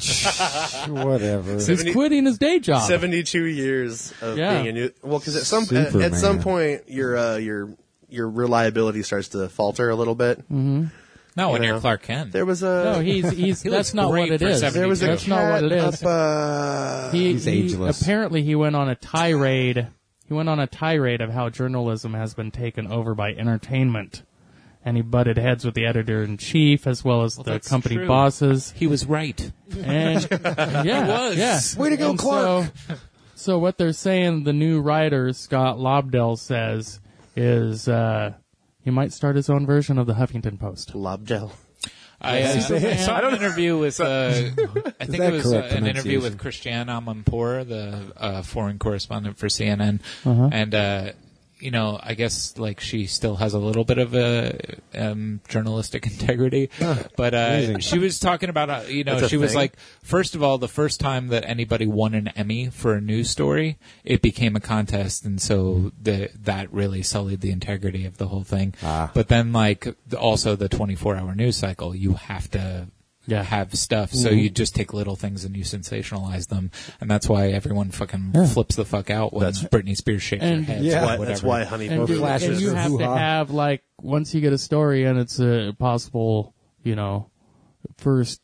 Whatever. He's Seventy- quitting his day job. Seventy-two years of Yeah. being a new. Well, because at some at, Superman. at some point your uh, your your reliability starts to falter a little bit. Mm-hmm. Not when You you're know. Clark Kent. There was a No, he's he's. He that's looks not great what it for is. seventy-two. there was a That's not what it cat is. Up, uh, He, He's he- ageless. Apparently, he went on a tirade. He went on a tirade of how journalism has been taken over by entertainment, and he butted heads with the editor in chief as well as Well, the that's company true. bosses. He was right. And yeah, He was. yeah. Way to go, And Clark. So, so what they're saying, the new writer Scott Lobdell says, is uh, he might start his own version of the Huffington Post. Lobdell. I, uh, Superman. I saw an interview with, uh, I think that it was uh, correct an interview with pronunciation? Christiane Amanpour, the uh, foreign correspondent for C N N, Uh-huh. and uh, you know, I guess like she still has a little bit of a um, journalistic integrity, but uh, amazing. she was talking about, uh, you know, That's a she was thing? like, first of all, the first time that anybody won an Emmy for a news story, it became a contest, and so the that really sullied the integrity of the whole thing. Ah. But then, like, the- also the twenty-four hour news cycle, you have to Yeah. have stuff, so Mm-hmm. you just take little things and you sensationalize them, and that's why everyone fucking Yeah. flips the fuck out when That's- Britney Spears shakes And- her head. Yeah. or Why, whatever. that's why Honey And, Purple you- flashes and you or have to hoo-ha. have, like, once you get a story and it's a possible, you know, first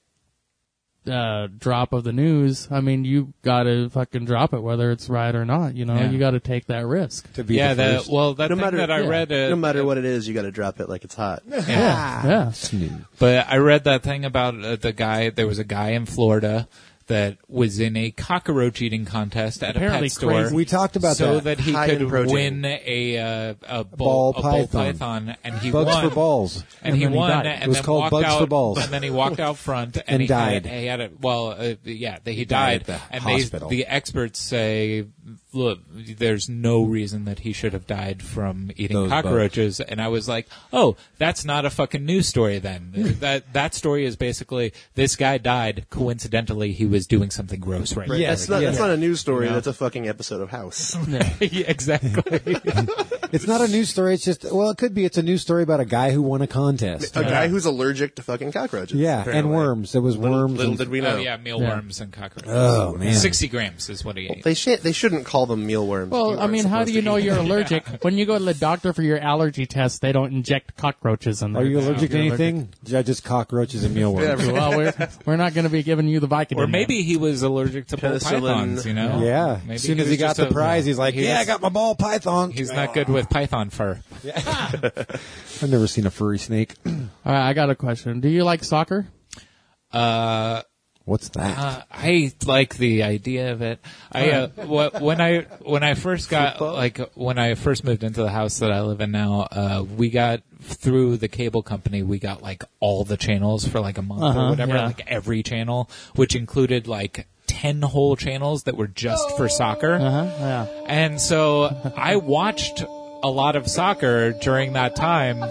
uh, drop of the news, I mean, you gotta fucking drop it, whether it's right or not, you know, Yeah. you gotta take that risk. To be Yeah, the the, first. well, that No thing matter- that I yeah. read, uh, No matter what it is, you got to drop it like it's hot. yeah. Yeah. Snoo. But I read that thing about uh, the guy. There was a guy in Florida that was in a cockroach eating contest at Apparently a pet store. crazy. We talked about so that. that he High in could protein. win a uh, a bull, Ball a bull python. python, and he Bugs won. for balls. And, And he then he won, died. and It was then called walked Bugs out, for Balls. and then he walked out front, and, And he died. Had, he had it. Well, uh, yeah, he, he died died, at the and hospital. they, the experts say, look, there's no reason that he should have died from eating Those cockroaches. And I was like, oh, that's not a fucking news story then. that that story is basically this guy died. Coincidentally, he was doing something gross right. Right? Yes, that's not yes. that's not a news story. You know? That's a fucking episode of House. yeah, exactly. It's not a news story. It's just, well, it could be. It's a news story about a guy who won a contest. A guy who's allergic to fucking cockroaches. Yeah, apparently. and worms. It was Little, worms. little and- did we know. Oh yeah, mealworms and cockroaches. Oh, man. sixty grams is what he ate. They should. They shouldn't call them mealworms. You Well, I aren't mean, how supposed do you to know eat you're them. allergic? When you go to the doctor for your allergy test, they don't inject cockroaches in there. Are you allergic to You're anything? Just cockroaches and mealworms. Well, we're, we're not going to be giving you the Vicodin. Or maybe he was allergic to bull Penicillin. pythons, you know? Yeah. Maybe As soon as he was got just the a- prize, he's like, he "Yeah, was- I got my ball python." He's not good with python fur. I've never seen a furry snake. All right, I got a question. Do you like soccer? Uh, What's that? Uh, I like the idea of it. I uh, wh- when I when I first got like when I first moved into the house that I live in now, uh, we got through the cable company. We got like all the channels for like a month Uh-huh, or whatever, yeah. like every channel, which included like ten whole channels that were just for soccer. Uh-huh, yeah. And so I watched a lot of soccer during that time.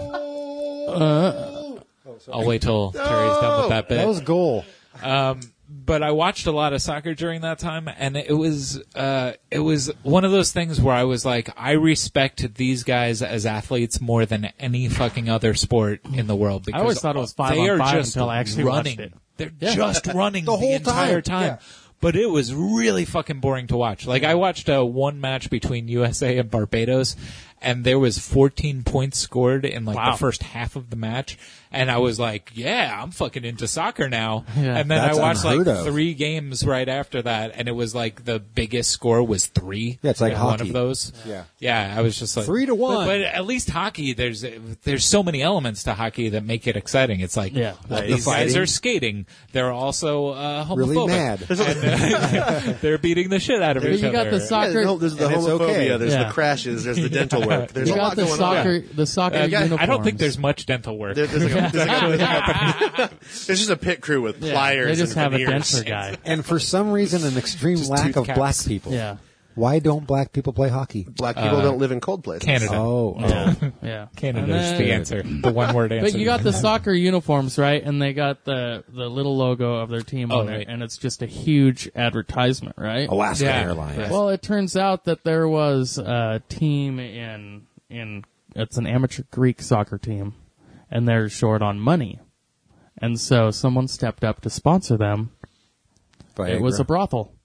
Uh, I'll wait till Terry's done with that bit. That was goal. Um, but I watched a lot of soccer during that time, and it was uh, it was one of those things where I was like, I respect these guys as athletes more than any fucking other sport in the world. Because I always thought it was five they on are five just until I actually running. watched it. They're Yeah. just running The the, whole entire time. time. Yeah. But it was really fucking boring to watch. Like, I watched uh, one match between U S A and Barbados, and there was fourteen points scored in like Wow. the first half of the match. And I was like, yeah, I'm fucking into soccer now. Yeah. And then That's I watched like unheard of. three games right after that, and it was like the biggest score was three. Yeah, it's like in one hockey. of those. Yeah. Yeah, I was just like Three to one. But, but at least hockey, there's there's so many elements to hockey that make it exciting. It's like, Yeah. well, Right. these The guys fighting. are skating. They're also uh, homophobic. Really mad. And, uh, they're beating the shit out of You each got other. the Yeah, soccer- there's, no, there's the And it's homophobia, okay. there's Yeah. the crashes, there's the dental work. There's you a got lot the going soccer, on. the soccer Uh, uniforms. I don't think there's much dental work. There, there's, like a, there's, like a, there's, like a, there's just a pit crew with Yeah, pliers. they just and have a veneers. denture guy. And for some reason, an extreme Just lack tooth of caps. black people. Yeah. Why don't black people play hockey? Black people don't live in cold places. Canada. Oh, Yeah. yeah. Canada's And then- the answer. The one word answer. But you got the soccer uniforms, right? And they got the, the little logo of their team Oh, on right. it, and it's just a huge advertisement, right? Alaska Yeah. Airlines. Well, it turns out that there was a team in in it's an amateur Greek soccer team, and they're short on money, and so someone stepped up to sponsor them. It was a brothel.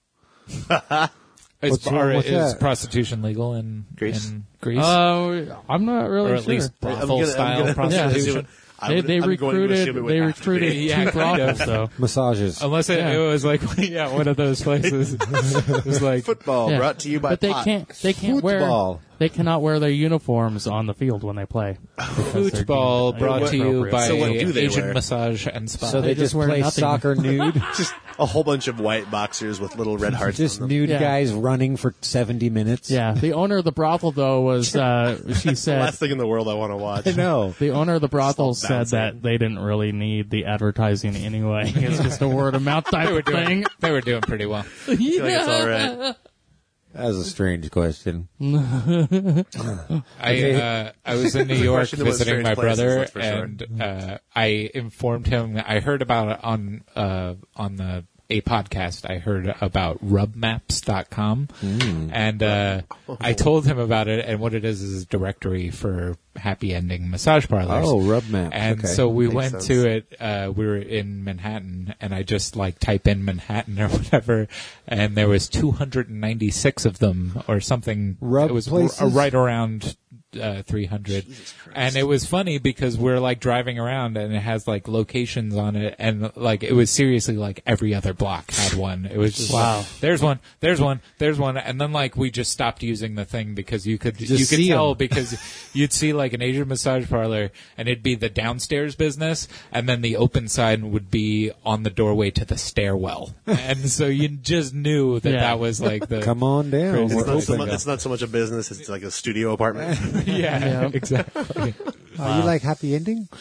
Is, What's wrong bar- with is that? prostitution legal in Greece? In Greece? Uh, I'm not really or at sure. least I'm brothel gonna- I'm style gonna- prostitution? I they would- they I'm going to recruited assume it would they have to be. recruited Yeah, two kind brothels of. though. Massages. Unless it, Yeah. it was like, yeah, one of those places. it was like, Football Yeah. brought to you by But they pot. can't they can't Football. wear they cannot wear their uniforms on the field when they play. because they're football deemed brought to you inappropriate. by So what do they Asian wear? Massage and Spa. So they, They just just wear play nothing. soccer nude? Just a whole bunch of white boxers with little red hearts Just on them. nude Yeah. guys running for seventy minutes? Yeah, the owner of the brothel though was uh, she The said last thing in the world I want to watch. I know. the owner of the brothel Stop said bouncing. that they didn't really need the advertising anyway. It's just a word of mouth type they were of doing, thing. they were doing pretty well. I feel like it's all right. That was a strange question. I uh, I was in New York question about visiting strange my places, brother, that's for sure. and uh, I informed him. I heard about it on uh, on the a podcast. I heard about rub maps dot com, and uh, I told him about it. And what it is is a directory for happy ending massage parlors. Oh, Rub Maps. And Okay. so we Makes went sense. to it. Uh, we were in Manhattan, and I just like type in Manhattan or whatever, and there was two hundred ninety-six of them or something. Rub it was places? r- right around uh, three hundred, and it was funny because we're like driving around, and it has like locations on it, and like it was seriously like every other block had one. It was just Wow. like, there's one, there's one, there's one, and then like we just stopped using the thing because you could Just you could see tell 'em. because you'd see like an Asian massage parlor, and it'd be the downstairs business, and then the open side would be on the doorway to the stairwell, and so you just knew that Yeah. that was like the Come on down. Crazy. It's We're not, so open. much, it's not so much a business, it's like a studio apartment. yeah, Yeah. exactly. Oh, you like happy ending?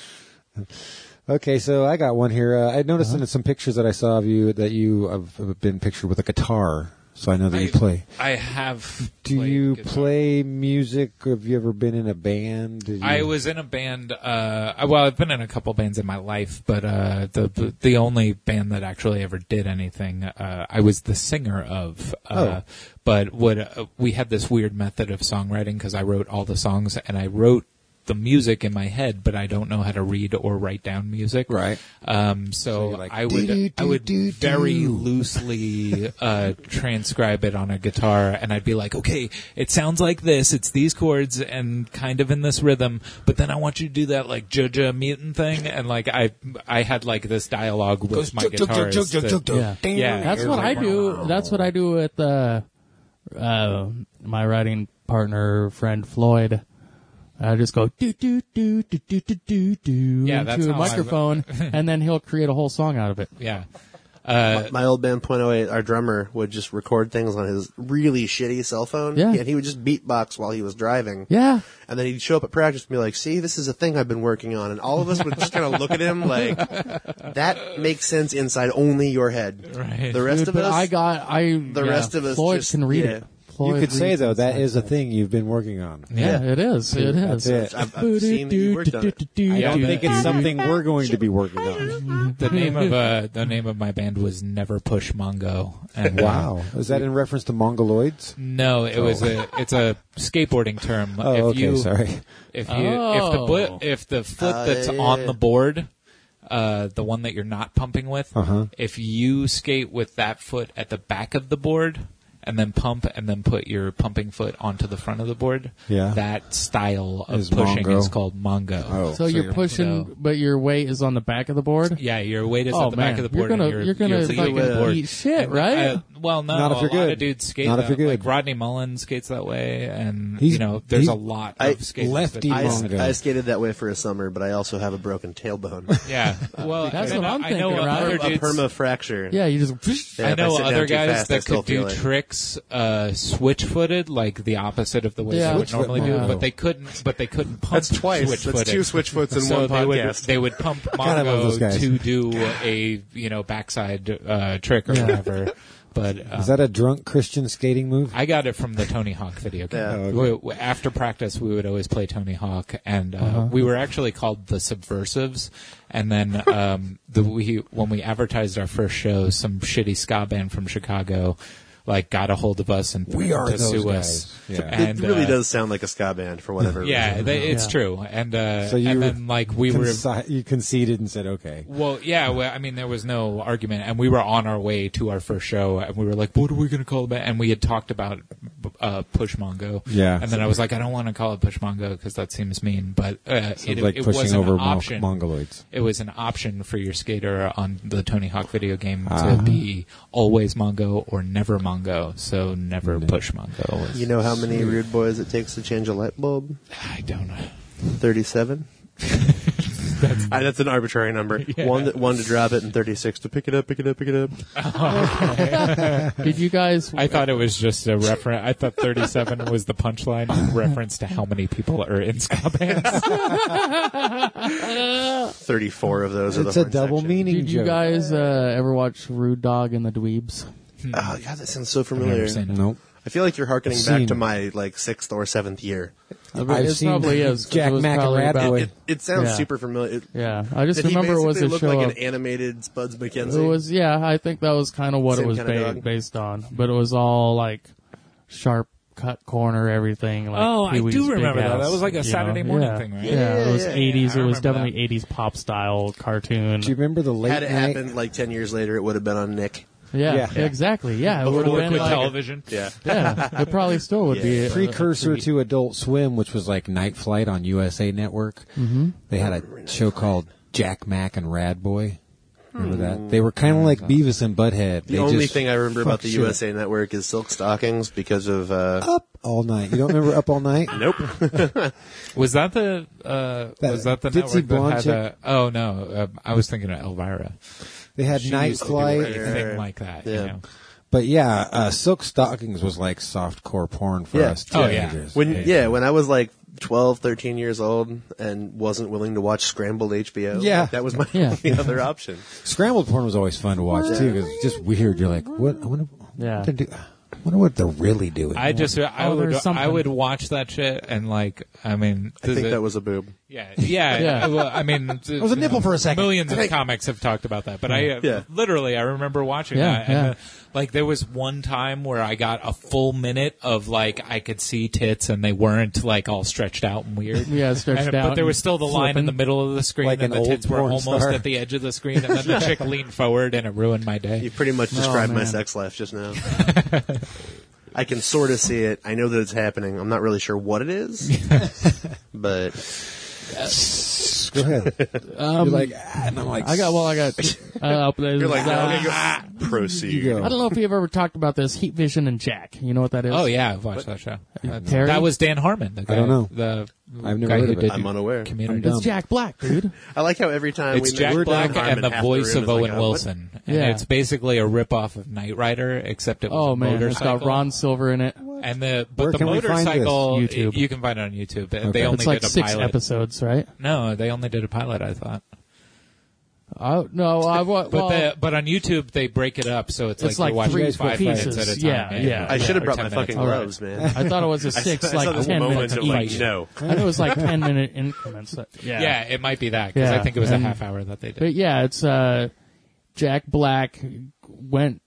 Okay, so I got one here. Uh, I noticed Uh-huh. in some pictures that I saw of you that you have been pictured with a guitar, so I know that you play. I have. Do played you guitar. play music? Have you ever been in a band? Did you- I was in a band. Uh, well, I've been in a couple bands in my life, but uh, the the only band that actually ever did anything, uh, I was the singer of. Uh, Oh. But what uh, we had this weird method of songwriting because I wrote all the songs and I wrote the music in my head, but I don't know how to read or write down music. Right. Um, so you're like, I would "Do-do, I would do-do, very do." loosely uh, transcribe it on a guitar, and I'd be like, okay, it sounds like this. It's these chords and kind of in this rhythm, but then I want you to do that like Jaja Mutant thing, and like I I had like this dialogue with my guitarist. that- Yeah. Yeah, That's it what was I like, do. That's what I do with uh, uh, my writing partner, friend Floyd. I just go do do do do do do do do Yeah, that's into a how I've- microphone, and then he'll create a whole song out of it. Yeah. Uh, My old band point oh eight, our drummer would just record things on his really shitty cell phone. Yeah. And he would just beatbox while he was driving. Yeah. And then he'd show up at practice and be like, see, this is a thing I've been working on. And all of us would just kind of look at him like, that makes sense inside only your head. Right. The rest Dude, of but us, I got I. the yeah, rest of us Floyd just- can read yeah. it. You Floyd could say reads though it that inside. is a thing you've been working on. Yeah, it is. It That's is. it. I've, I've seen that you worked on it. I don't think it's something we're going to be working on. the name of uh, the name of my band was Never Push Mongo. And, uh, Wow, is that in reference to Mongoloids? No, it was a it's a skateboarding term. Oh, if okay, you, sorry. If you if the Oh. bu- if the foot Uh, that's yeah, yeah, on yeah. the board, uh, the one that you're not pumping with, Uh-huh. if you skate with that foot at the back of the board and then pump and then put your pumping foot onto the front of the board, Yeah. that style of Is pushing Mongo. is called Mongo. Oh. So, you're, pushing, so- but your weight is on the back of the board. Yeah, your weight is Oh, at the man. back of the You're board. gonna- and you're gonna leading fucking the board. eat shit, And, right? uh, well, no, Not if a you're lot good. of dudes skate Not if that. you're Like good. Rodney Mullen skates that way, and He's- you know, there's he's- a lot I- of skaters. lefty that I, do Mongo. that. I skated that way for a summer, but I also have a broken tailbone. Yeah, well, That's I what know- I'm I know thinking, right? other a dudes. perma fracture. Yeah, you just. Yeah, I if I know sit down other too guys fast, I that still could do feel it. tricks uh, switch-footed, like the opposite of the way Yeah. they would Switch-foot normally do, Mongo. but they couldn't. But they couldn't pump. That's twice. That's Switch-footed. two switch foots in so one they would podcast. they would pump God, I love those Mongo guys. to do a you know backside uh, trick or Yeah. whatever. But um, Is that a drunk Christian skating move? I got it from the Tony Hawk video game. Yeah. Oh, We- we- after practice, we would always play Tony Hawk, and uh, Uh-huh. we were actually called the Subversives. And then um, the we when we advertised our first show, some shitty ska band from Chicago like got a hold of us and We threatened are to those sue guys. us. Yeah. And, it really uh, does sound like a ska band for whatever Yeah, reason. they, it's Yeah. true. And uh, So you and then like we were. Conci- you conceded and said, okay. Well, yeah. Well, I mean, there was no argument, and we were on our way to our first show, and we were like, "What are we going to call it?" And we had talked about uh, Push Mongo. Yeah. And then I was like, "I don't want to call it Push Mongo because that seems mean." But uh, So it, like it was pushing an over Mon- option. Mongoloids. It was an option for your skater on the Tony Hawk video game to Ah. be always Mongo or never Mongo. So never Push Mongo. Was, You know how many rude boys it takes to change a light bulb? I don't know. thirty-seven? that's, I, that's an arbitrary number. One, to, one to drop it and thirty-six to pick it up, pick it up, pick it up. Did you guys? I thought it was just a reference. I thought thirty-seven was the punchline in reference to how many people are in ska bands. thirty-four of those are the It's a horn double section. meaning Did you joke. guys uh, ever watch Rude Dog and the Dweebs? Oh, God, that sounds so I've familiar. never seen it. Nope. I feel like you're harkening I've back seen- to my like sixth or seventh year. I've it seen probably is. 'cause Jack it was Mack and probably Rad about- Boy. It, it sounds Yeah. super familiar. It, Yeah, I just did he remember it was basically a look show. like of- an animated Spuds McKenzie? It was, yeah, I think that was kind of what Same it was kinda ba- dog. based on, but it was all like sharp cut corner, everything. Like Oh, I Pee-wee's do Big remember that. House, That was like a you Saturday know? morning yeah. thing, right? Yeah, Yeah, it was yeah, yeah. eighties. I It was remember definitely that. eighties pop style cartoon. Do you remember the late Had it night? happened like ten years later, it would have been on Nick. Yeah, Yeah. exactly. Yeah, it would have been Liquid like, television. Yeah. yeah, it probably still would Yeah. be a, Precursor a treat. to Adult Swim, which was like Night Flight on U S A Network. Mm-hmm. They had a show called Jack Mack and Rad Boy. Remember that? They were kind of like Beavis and Butthead. The They only just thing I remember about fucked the shit U S A Network is Silk Stockings because of. Uh, Up All Night. You don't remember Up All Night? Nope. Was that the uh, That was that the ditzy network blonde that had a, oh no uh, I was thinking of Elvira. They had She Night used to do Flight. anything like that. Yeah. You know? But yeah, uh, Silk Stockings was like softcore porn for Yeah. us Oh, yeah. teenagers. When yeah, when I was like twelve, thirteen years old and wasn't willing to watch scrambled H B O, Yeah. like, that was my Yeah. only other option. Scrambled porn was always fun to watch too, because it's just weird. You're like, what? I wonder, Yeah. what they're do- I wonder what they're really doing. I just I Oh, would there's something. I would watch that shit and like I mean I think that was a boob. yeah yeah Yeah. well I mean it was a nipple for a second. Millions of comics have talked about that, but I uh, Yeah. literally I remember watching Yeah, that. And yeah. uh, like there was one time where I got a full minute of like I could see tits and they weren't like all stretched out and weird. Yeah, stretched And- out But there was and still the line in flipping. the middle of the screen, Like and an the old tits were porn almost star. at the edge of the screen, and then the chick leaned forward, and it ruined my day. You pretty much described my man. sex life just now. I can sort of see it. I know that it's happening. I'm not really sure what it is, but notes. Go ahead. Um, You're like, ah, and I'm like, I got, well, I got, uh, You're like, uh, no, okay, go. Proceed. you go. I don't know if you've ever talked about this, Heat Vision and Jack. You know what that is? Oh yeah, I've watched that show. That's- Terry? That was Dan Harmon. The guy, I don't know. The I've never guy heard who of it. did I'm unaware. Community. I'm It's Jack Black, dude. I like how every time It's we Jack mention Black Harmon, and the half voice room of is like, Owen oh, what? Wilson. And Yeah. it's basically a ripoff of Knight Rider, except it was Oh a man, it's motorcycle. got Ron Silver in it. And the but Where the can we find this? motorcycle YouTube. you can find it on YouTube. They- Okay. They only It's like did a six pilot. episodes, right? No, they only did a pilot. I thought. Oh no, I wa- But well, the, but on YouTube they break it up, so it's, It's like, like you're watching three five pieces. minutes at a time. Yeah, yeah. I should have or brought ten my minutes. fucking All right. gloves, man. I thought it was a I six, saw, I like saw this ten moment minutes of each. like, no. I know it was like ten minute increments. That, yeah. Yeah, it might be that because Yeah, I think it was and- a half hour that they did. But yeah, it's uh, Jack Black went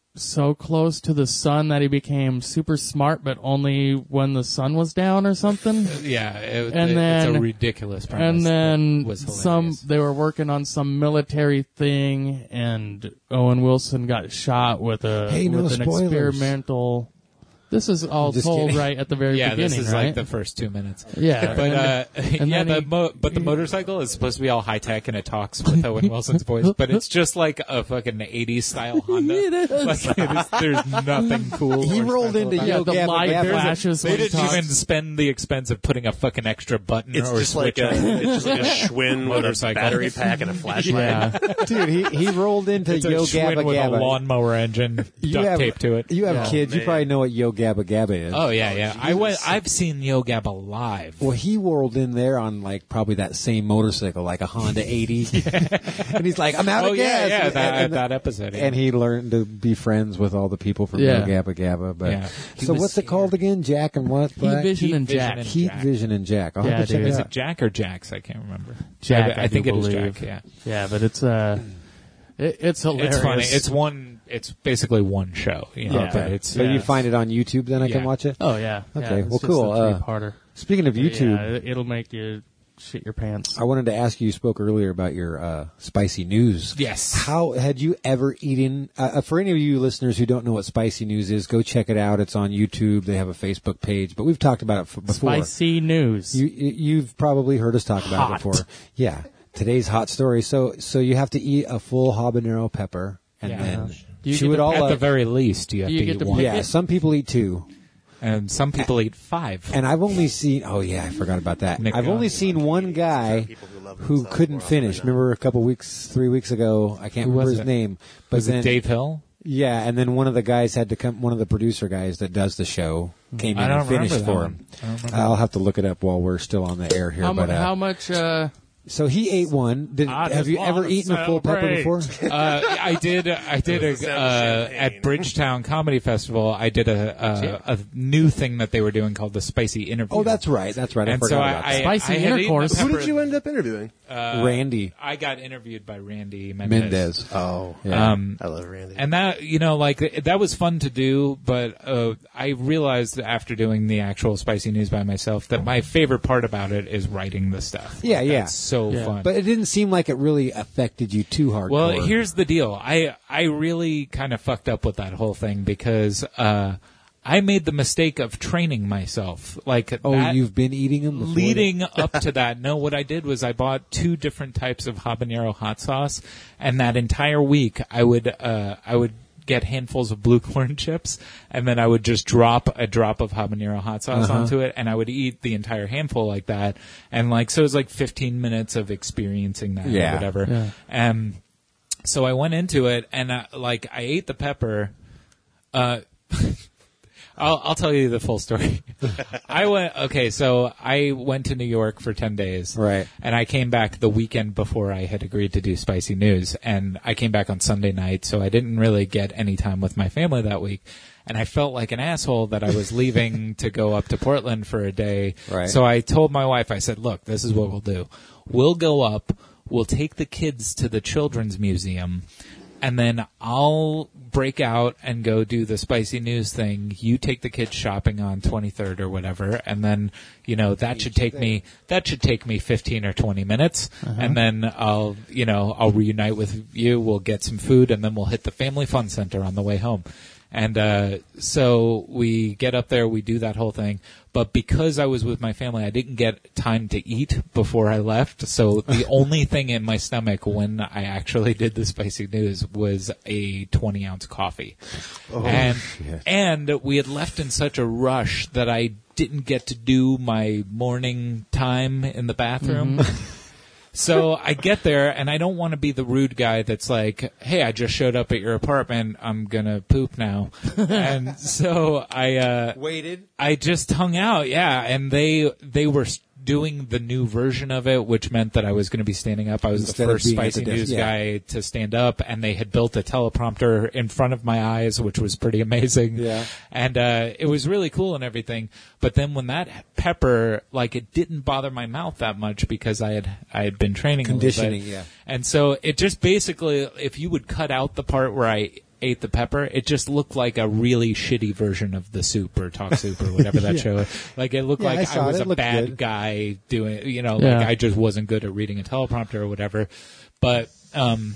so close to the sun that he became super smart, but only when the sun was down or something. Yeah, it, And it- then- it's a ridiculous premise. And then that was some, hilarious. they were working on some military thing, and Owen Wilson got shot with a Hey, no with an spoilers. experimental. This is all Just told kidding. right at the very yeah, beginning, this is right? like the first two minutes. Yeah, But uh, and yeah, then the he- mo- but the motorcycle is supposed to be all high tech and it talks with Owen Wilson's voice, but it's just like a fucking eighties style Honda. It is. Like, it is- there's nothing cool. He or rolled special into about it. yeah, Yo the Gabba light Gabba. flashes They when he didn't talks. even spend the expense of putting a fucking extra button It's or just switch like a, on. it's just like a Schwinn with a Motorcycle. battery pack and a flashlight. Yeah. Dude, he, he rolled into It's Yo a Schwinn Gabba with a Gabba. lawnmower engine, You duct have- tape to it. You have Yeah. kids. You Man. probably know what Yo Gabba Gabba is. Oh yeah, yeah. I went. I've seen Yo Gabba live. Well, he whirled in there on like probably that same motorcycle, like a Honda eighty, and he's like, "I'm out oh of yeah, gas." yeah. And- That, and, that episode. Yeah. and he learned to be friends with all the people from Yeah. Yo Gabba Gabba. But Yeah. He so, was what's it called again? Jack and what? Heat Black? Vision Heat and Vision Jack. and Heat Jack. Vision and Jack. I'll Yeah, have to check dude. it Is out. it Jack or Jax? I can't remember. Jack, I, I, think do it is believe. Jack. Yeah. Yeah, but it's uh, it, it's hilarious. It's funny. It's one. It's basically one show. You know, Yeah. but it's So Yeah. you find it on YouTube, then I can Yeah. watch it. oh yeah. Okay, yeah, it's well, just cool. A Uh, three-parter. Speaking of YouTube, Yeah, it- it'll make you shit your pants. I wanted to ask you. You spoke earlier about your uh, spicy news. Yes. How had you ever eaten? Uh, for any of you listeners who don't know what spicy news is, go check it out. It's on YouTube. They have a Facebook page, but we've talked about it f- before. Spicy news. You, you- you've probably heard us talk about Hot. it before. Yeah. Today's hot story. So, so you have to eat a full habanero pepper and Yeah. then Do you chew get it to- all At the up. very least, you have You to get eat to one. pick Yeah. it? Some people eat two. And some people eat five. And I've only seen, oh yeah, I forgot about that. Nick I've Young. only seen one guy People who love who themselves couldn't more often finish. than not. Remember a couple weeks, three weeks ago, I can't Who remember was his it? name, but Was then, it Dave Hill? yeah, and then one of the guys had to come, one of the producer guys that does the show came in I don't and finished remember that for one. him. I don't remember. I'll have to look it up while we're still on the air here. how, mu- but, uh, how much? Uh, so he ate one. Did, I have just you ever wanna eaten a full pepper celebrate. before? uh, I did. I did It was a a, sound of uh, champagne. at Bridgetown Comedy Festival. I did a, a a new thing that they were doing called the Spicy Interview. Oh, that's right. That's right. I And forgot so about I, that. I, Spicy I had eaten intercourse. the Who pepper- did you end up interviewing? Uh, Randy I got interviewed by Randy Mendez. Mendez. Oh, Yeah. Um, I love Randy. And that, you know, like, that was fun to do, but uh, I realized after doing the actual Spicy News by myself that my favorite part about it is writing the stuff. Yeah, Like, yeah. That's so Yeah. fun. But it didn't seem like it really affected you too hardcore. Well, here's the deal. I I really kind of fucked up with that whole thing because uh, I made the mistake of training myself. Like, Oh, that, you've been eating them before? leading up to that. No, what I did was I bought two different types of habanero hot sauce, and that entire week I would uh, I would get handfuls of blue corn chips, and then I would just drop a drop of habanero hot sauce Uh-huh. onto it, and I would eat the entire handful like that. And like, so it was like fifteen minutes of experiencing that Yeah. or whatever. Yeah. Um, so I went into it, and uh, like I ate the pepper. Uh, I'll, I'll tell you the full story. I went, okay, so I went to New York for ten days. Right. And I came back the weekend before I had agreed to do Spicy News. And I came back on Sunday night, so I didn't really get any time with my family that week. And I felt like an asshole that I was leaving to go up to Portland for a day. Right. So I told my wife, I said, look, this is what we'll do. We'll go up, we'll take the kids to the Children's Museum, and then I'll break out and go do the Spicy News thing. You take the kids shopping on twenty-third or whatever, and then, you know, that should take me, that should take me fifteen or twenty minutes. And then I'll, you know, I'll reunite with you. We'll get some food, and then we'll hit the Family Fun Center on the way home. And uh, so we get up there, we do that whole thing. But because I was with my family, I didn't get time to eat before I left. So the only thing in my stomach when I actually did the Spicy News was a twenty ounce coffee. Oh, and shit. And we had left in such a rush that I didn't get to do my morning time in the bathroom. Mm-hmm. So I get there, and I don't want to be the rude guy that's like, hey, I just showed up at your apartment. I'm going to poop now. And so I uh, waited. I just hung out, yeah. And they they were doing the new version of it, which meant that I was going to be standing up. I was Instead the first Spicy the News desk, yeah. guy to stand up, and they had built a teleprompter in front of my eyes, which was pretty amazing. Yeah. And uh, it was really cool and everything. But then when that pepper, like, it didn't bother my mouth that much because I had I had been training conditioning, a little bit. yeah. And so it just basically, if you would cut out the part where I ate the pepper, it just looked like a really shitty version of The Soup or Talk Soup or whatever that yeah. show is. Like, it looked yeah, like I, I was it. a It bad good. guy doing, you know, Yeah. like I just wasn't good at reading a teleprompter or whatever. But, um,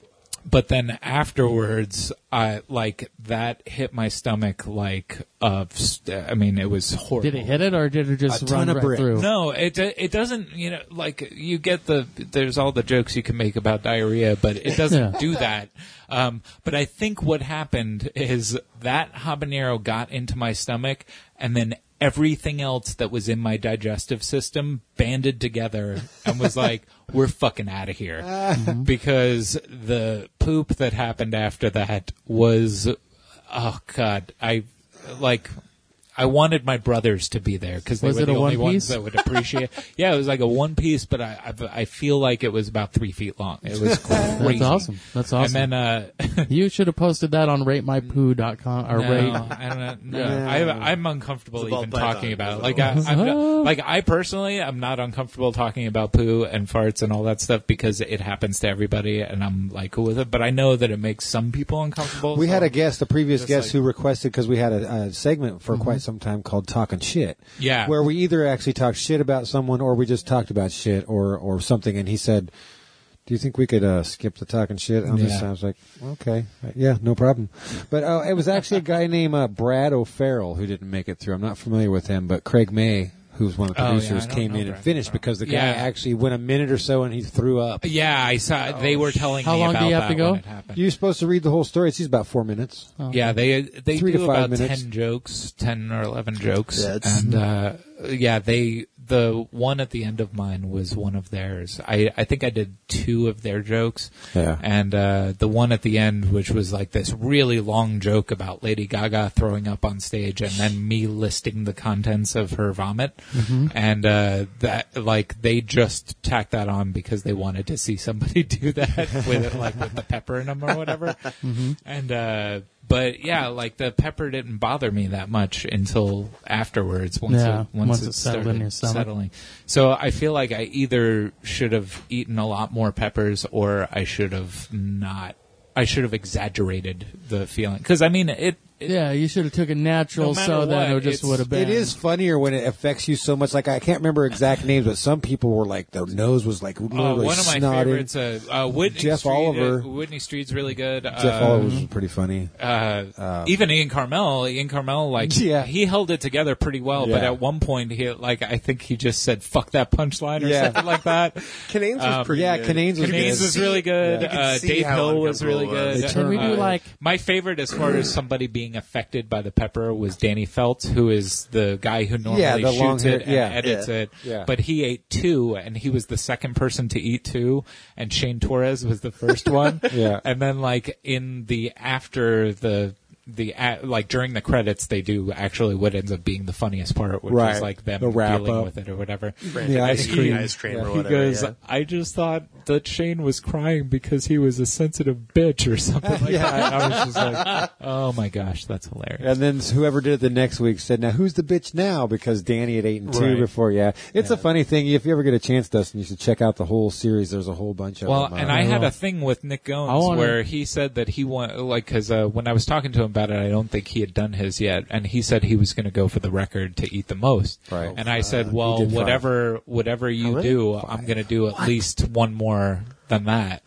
but then afterwards, I, like, that hit my stomach like, of, st- I mean, it was horrible. Did it hit it, or did it just A ton run of right brick. through? No, it it doesn't. You know, like you get the there's all the jokes you can make about diarrhea, but it doesn't Yeah. do that. Um, but I think what happened is that habanero got into my stomach, and then everything else that was in my digestive system banded together and was like, "We're fucking out of here," Mm-hmm. because the poop that happened after that was, oh god, I like. I wanted my brothers to be there because they Was were it the a only one ones piece? that would appreciate. Yeah, it was like a one piece, but I, I I feel like it was about three feet long. It was crazy. That's awesome. That's awesome. And then uh, You should have posted that on rate my poo dot com or no, rate. I don't know. No, Yeah. I, I'm uncomfortable It's a bald even talking python. about it. It's Like a I, bald- I'm not, like I personally, I'm not uncomfortable talking about poo and farts and all that stuff because it happens to everybody, and I'm like cool with it. But I know that it makes some people uncomfortable. We so had a guest, a previous just guest, like- who requested, because we had a, a segment for quite some time called Talking Shit. Yeah. Where we either actually talked shit about someone or we just talked about shit or, or something. And he said, do you think we could uh, skip the talking shit on this? Yeah. I was like, okay. Yeah, no problem. But uh, it was actually a guy named uh, Brad O'Farrell who didn't make it through. I'm not familiar with him, but Craig May, who's one of the Oh, yeah, producers, I don't came know in and Brad finished O'Farrell. because the guy Yeah. actually went a minute or so and he threw up. Yeah, I saw. They were telling How me long about do you have that to go? when it happened. You're supposed to read the whole story. It's about four minutes. Yeah, they they Three to do five about minutes. ten jokes, ten or eleven jokes, Yeah, it's- and uh, yeah, they the one at the end of mine was one of theirs. I I think I did two of their jokes, Yeah. and uh, the one at the end, which was like this really long joke about Lady Gaga throwing up on stage, and then me listing the contents of her vomit, and uh, that like they just tacked that on because they wanted to see somebody do that with it, like with the pepper in them or whatever, and. uh But yeah, like the pepper didn't bother me that much until afterwards. Once Yeah, it, once, once it it settled started in your stomach. settling. So I feel like I either should have eaten a lot more peppers, or I should have not. I should have exaggerated the feeling because I mean it. it Yeah, you should have took it natural, No matter so then what, it just it's- would have been. It is funnier when it affects you so much. Like, I can't remember exact names, but some people were like, their nose was like Uh, literally one of my snotting. favorites, uh, uh, Whitney Jeff Street, Oliver. Uh, Whitney Street's really good. Jeff uh, Oliver was pretty funny. Uh, even Ian Carmel, Ian Carmel, like Yeah. he held it together pretty well. But Yeah. at one point, he like I think he just said "fuck that punchline" or Yeah. something like that. Canane's was Um, pretty yeah, good. Canane's was Canane's good. was really good. You could Uh, see Dave how Hill was really uncomfortable it good. was. Can we do, Uh, like- my favorite as far as somebody being affected by the pepper was Danny Feltz, who is the guy who normally Yeah, the shoots long-haired- it and yeah. edits Yeah. it. Yeah. But he ate two, and he was the second person to eat two, and Shane Torres was the first one. Yeah. And then like in the after the the a- like during the credits, they do actually what ends up being the funniest part, which Right. is like them The wrap dealing up. with it or whatever. The ice And cream. he- ice cream Yeah. or he whatever. goes, yeah. I just thought that Shane was crying because he was a sensitive bitch or something like Yeah. that. I was just like, oh my gosh, that's hilarious. And then whoever did it the next week said, now who's the bitch now? Because Danny had eight and two Right. before. Yeah. It's a funny thing. If you ever get a chance, Dustin, you should check out the whole series. There's a whole bunch of Well, them. and uh, I had will. a thing with Nick I Gomes wanna- where he said that he want like because uh, when I was talking to him about it, I don't think he had done his yet, and he said he was going to go for the record to eat the most. Right. And I said, well, he did five. whatever whatever you How many? do, I'm going to do at least one more than that.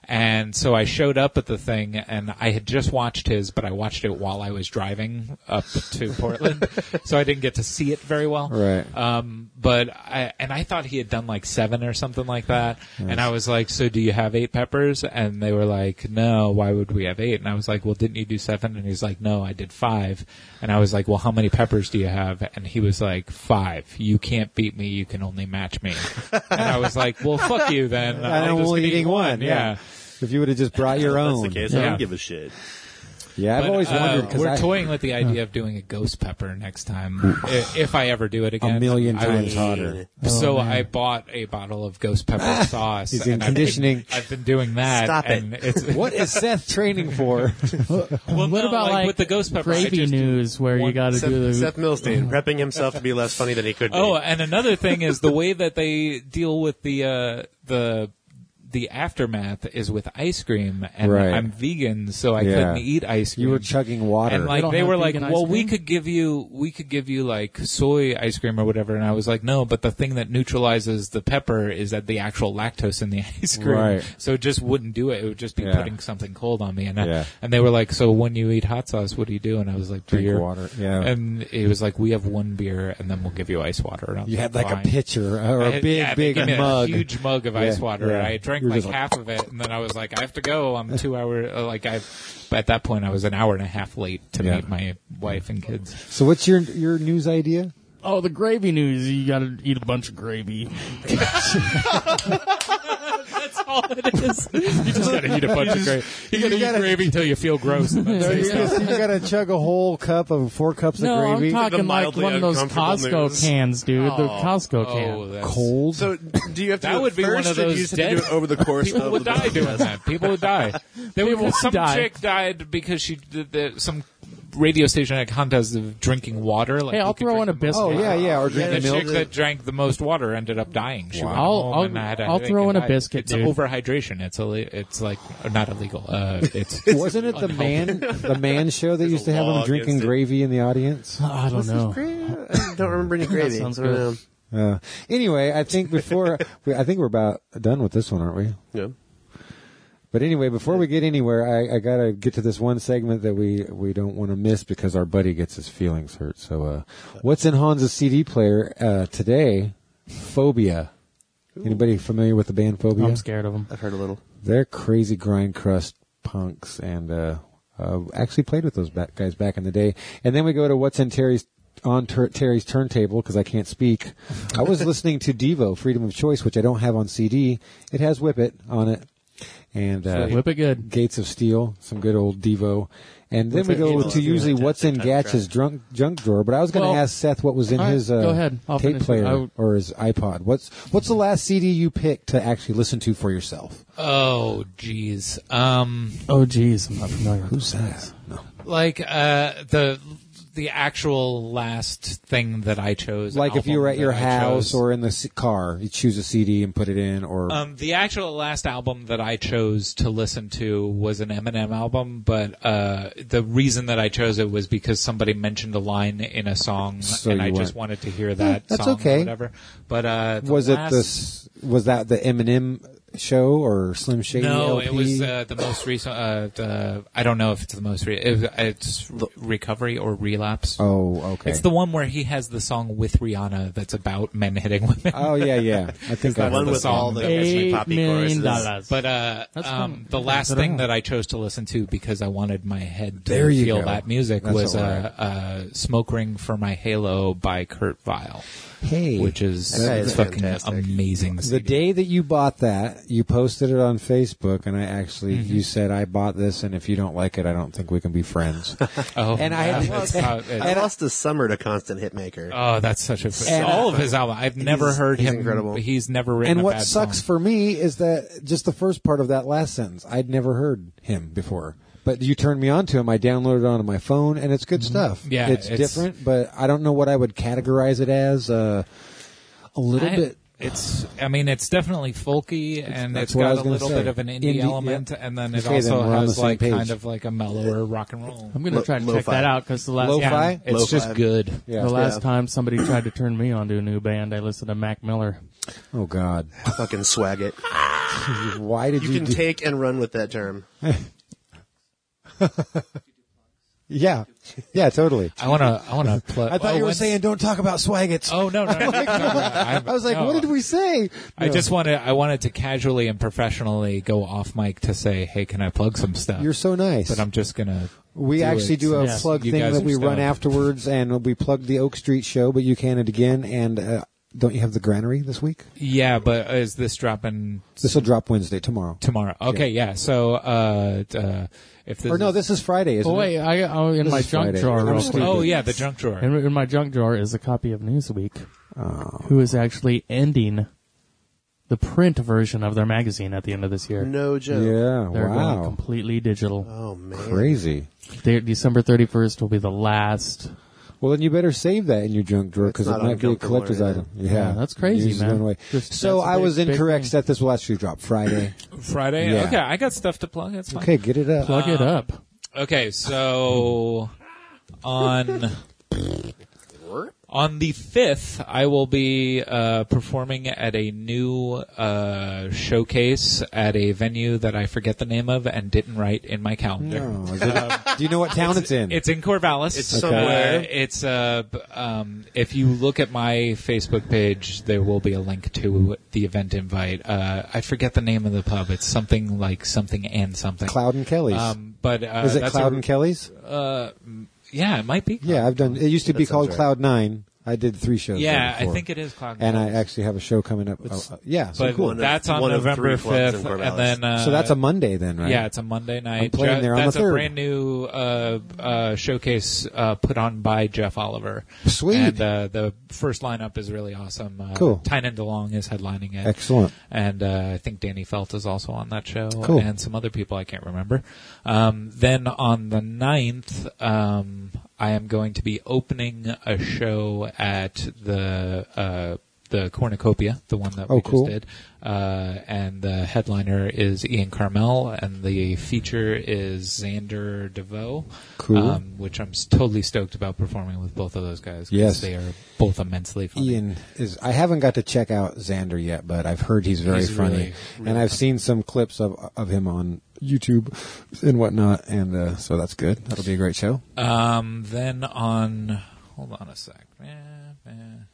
And so I showed up at the thing, and I had just watched his, but I watched it while I was driving up to Portland, so I didn't get to see it very well. Right. Um, but I, and I thought he had done like seven or something like that. Nice. And I was like, so do you have eight peppers? And they were like, no, why would we have eight? And I was like, well, didn't you do seven? And he's like, no, I did five. And I was like, well, how many peppers do you have? And he was like, five. You can't beat me. You can only match me. And I was like, well, fuck you then. I'm I'll just only eat eating one. one. Yeah. Yeah. If you would have just brought your If own. that's the case, I Yeah. don't give a shit. Yeah, I've But, always uh, wondered because we're I toying with the idea of doing a ghost pepper next time, I- if I ever do it again. a million I would- times hotter. So Oh, man. I bought a bottle of ghost pepper sauce. He's in and I've been- conditioning. I've been, doing that. Stop it. and It's, What is Seth training for? well, What no, about like, with the ghost pepper? I gravy just do news where you one- got to Seth, do the Seth Milstein prepping himself to be less funny than he could be. Oh, and another thing is the way that they deal with the uh, the the aftermath is with ice cream, and Right. I'm vegan, so I Yeah. couldn't eat ice cream. You were chugging water. And They like don't they have were like, vegan ice well, we cream? could give you, we could give you like soy ice cream or whatever. And I was like, no, but the thing that neutralizes the pepper is that the actual lactose in the ice cream. Right. So it just wouldn't do it. It would just be Yeah. putting something cold on me. And I, Yeah. and they were like, so when you eat hot sauce, what do you do? And I was like, Drink beer. water. Yeah. And it was like, we have one beer, and then we'll give you ice water. And I was You had like fine. a pitcher or I a had- big, yeah, they big gave me mug. a huge mug of ice Yeah, water. yeah. I drank You were like just like- half of it, and then I was like, I have to go. I'm two hours. Uh, like I, but at that point, I was an hour and a half late to Yeah. meet my wife and kids. So what's your your news idea? Oh, the gravy news. You got to eat a bunch of gravy. That's all it is. You just gotta eat a bunch of gravy. You gotta you gotta- eat gravy until you feel gross. And then No, say you, stop. just, you gotta chug a whole cup of four cups No, of I'm gravy. talking The like mildly one of those uncomfortable Costco news. cans, dude. the Oh, Costco oh, can. that's- Cold. So, do you have to That do it would be first, one of or do you those just have to dead- do it over the course People of would the die doing that. People would die. There People was would some die. chick died because she did the, some radio station had a contest of drinking water. Like Hey, I'll who could drink in a drink the most biscuit. Oh yeah, yeah. Or And drinking the milk. chick that drank the most water ended up dying. She went I'll- home I'll- and had a I'll headache throw and in a died. biscuit, It's dude. overhydration. It's a, it's like uh, not illegal. Uh, it's Wasn't it the man the man show that used to have law him drinking against it. gravy in the audience? I don't know. I don't remember any gravy. sounds I don't good. know. Uh, anyway, I think before we, I think we're about done with this one, aren't we? Yeah. But anyway, before we get anywhere, I, I gotta get to this one segment that we, we don't want to miss because our buddy gets his feelings hurt. So, uh, what's in Hans's C D player uh, today? Phobia. Anybody familiar with the band Phobia? I'm scared of them. I've heard a little. They're crazy grind crust punks, and uh, uh, actually played with those back guys back in the day. And then we go to what's in Terry's on ter- Terry's turntable because I can't speak. I was listening to Devo, Freedom of Choice, which I don't have on C D. It has Whip It on it, and uh, Whip it good. Gates of Steel, some good old Devo. And then What's we in go Devo? to usually Fantastic what's in time to Gatch's try. drunk, junk drawer. But I was going to Well, ask Seth what was in all right, his uh, go ahead. I'll tape finish it. player I w- or his iPod. What's what's the last C D you picked to actually listen to for yourself? oh geez. Um, Oh, geez. I'm not familiar with Who's that? No. like uh, the the actual last thing that I chose. Like if you were at album your that I house chose. or in the c- car, you choose a C D and put it in, or Um, the actual last album that I chose to listen to was an Eminem album, but uh, the reason that I chose it was because somebody mentioned a line in a song, So and you I went- just wanted to hear that that's song okay. or whatever. But uh, the was last, it this? Was that the Eminem show or Slim Shady? No, L P? it was uh, the most recent. Uh, the, I don't know if it's the most recent. It, it's Re- Recovery or Relapse. Oh, okay. It's the one where he has the song with Rihanna that's about men hitting women. Oh yeah, yeah. I think I The one heard with that. all the catchy Eight poppy million choruses. dollars. But uh, That's um, fun. the last Consider thing it. that I chose to listen to because I wanted my head to There you feel go. that music That's was all uh, uh, "Smoke Ring for My Halo" by Kurt Vile, Hey, which is, That guy is fucking fantastic. amazing. the C D. day that you bought that, you posted it on Facebook, and I actually Mm-hmm. you said I bought this, and if you don't like it, I don't think we can be friends. Oh, and I yeah, had- that's how it- I lost a summer to Constant Hitmaker. oh, that's such a And, all uh, of his album. I've never he's- heard he's him. incredible. He's never written. And a what bad sucks song. for me is that just the first part of that last sentence, I'd never heard him before. But you turned me on to him. I downloaded it onto my phone, and it's good stuff. Yeah, it's, it's- different, but I don't know what I would categorize it as. Uh, a little I- bit. It's. I mean, it's definitely folky, and that's it's what I got was a gonna little say. bit of an indie, Indie, element, yep. and then it Okay, then also we're on the has same like page. kind of like a mellower rock and roll. I'm going to Lo- try to check lo-fi. that out because the last Lo-fi? time, It's Lo-fi. just good. Yeah. the last Yeah. time somebody tried to turn me on to a new band, I listened to Mac Miller. Oh God! Fucking swag it. Why did you? You can do- take and run with that term. Yeah, yeah, totally. I want to. I want to play. I thought you were saying don't talk about Swaggets. Oh no, no, no, no, no, no. I was like, no. what did we say? I No. just wanted. I wanted to casually and professionally go off mic to say, "Hey, can I plug some stuff?" You're so nice. But I'm just gonna. We do actually it do a since plug you thing guys that are we run stoned. afterwards, and we plug the Oak Street show. But you can it again, and uh, don't you have the Granary this week? Yeah, but is this dropping This will drop Wednesday tomorrow. tomorrow? Okay, yeah. So, uh, uh, if this Or no, is- this is Friday, isn't Oh wait, it? I oh in This my is junk Friday. drawer. I'm Real stupid. quick. oh yeah, the junk drawer. In, in my junk drawer is a copy of Newsweek, Oh. who is actually ending the print version of their magazine at the end of this year. No joke. Yeah, They're going wow, completely digital. Oh man. crazy. De- December thirty-first will be the last. Well, then you better save that in your junk drawer because It's it not might be a uncomfortable collector's or item. anything. Yeah, Yeah, that's crazy, Use man. one way. Just- So that's a I big, was big incorrect. thing. That this will actually drop Friday. Friday. Yeah. Okay, I got stuff to plug. It's fine. Okay, get it up. Plug it up. Okay, so on on the fifth, I will be uh, performing at a new uh, showcase at a venue that I forget the name of and didn't write in my calendar. No, is it, do you know what town it's, in? It's in Corvallis. It's Uh, somewhere. it's uh, b- um, if you look at my Facebook page, there will be a link to the event invite. Uh, I forget the name of the pub. It's something like something and something. Cloud and Kelly's. Um, but uh, is it that's Cloud a- and Kelly's? Uh, m- yeah, it might be. Yeah, I've done. It used to be That sounds called right. Cloud Nine. I did three shows. Yeah, there I before. think it is Cloud. And I Kelly's. actually have a show coming up. Oh, uh, yeah, so But cool. One of- that's on one of November three clubs in fifth, Corvallis. and then uh, so that's a Monday then, right? Yeah, it's a Monday night. I'm playing Je- there on the That's a third. brand new uh, uh, showcase uh, put on by Jeff Oliver. Sweet. And uh, the first lineup is really awesome. Uh, Cool. Tynan DeLong is headlining it. Excellent. And uh, I think Danny Felt is also on that show. Cool. And some other people I can't remember. Um, then on the ninth, um, I am going to be opening a show at the uh, the Cornucopia, the one that Oh, we cool. just did. Uh, and the headliner is Ian Carmel, and the feature is Xander DeVoe. Cool. Um, which I'm s- totally stoked about performing with both of those guys. 'Cause Yes. they are both immensely funny. Ian is. I haven't got to check out Xander yet, but I've heard he's very He's funny, really, really and I've seen some clips of of him on YouTube and whatnot, and uh, so that's good. That'll be a great show. Um, then on, hold on a sec. Eh, eh.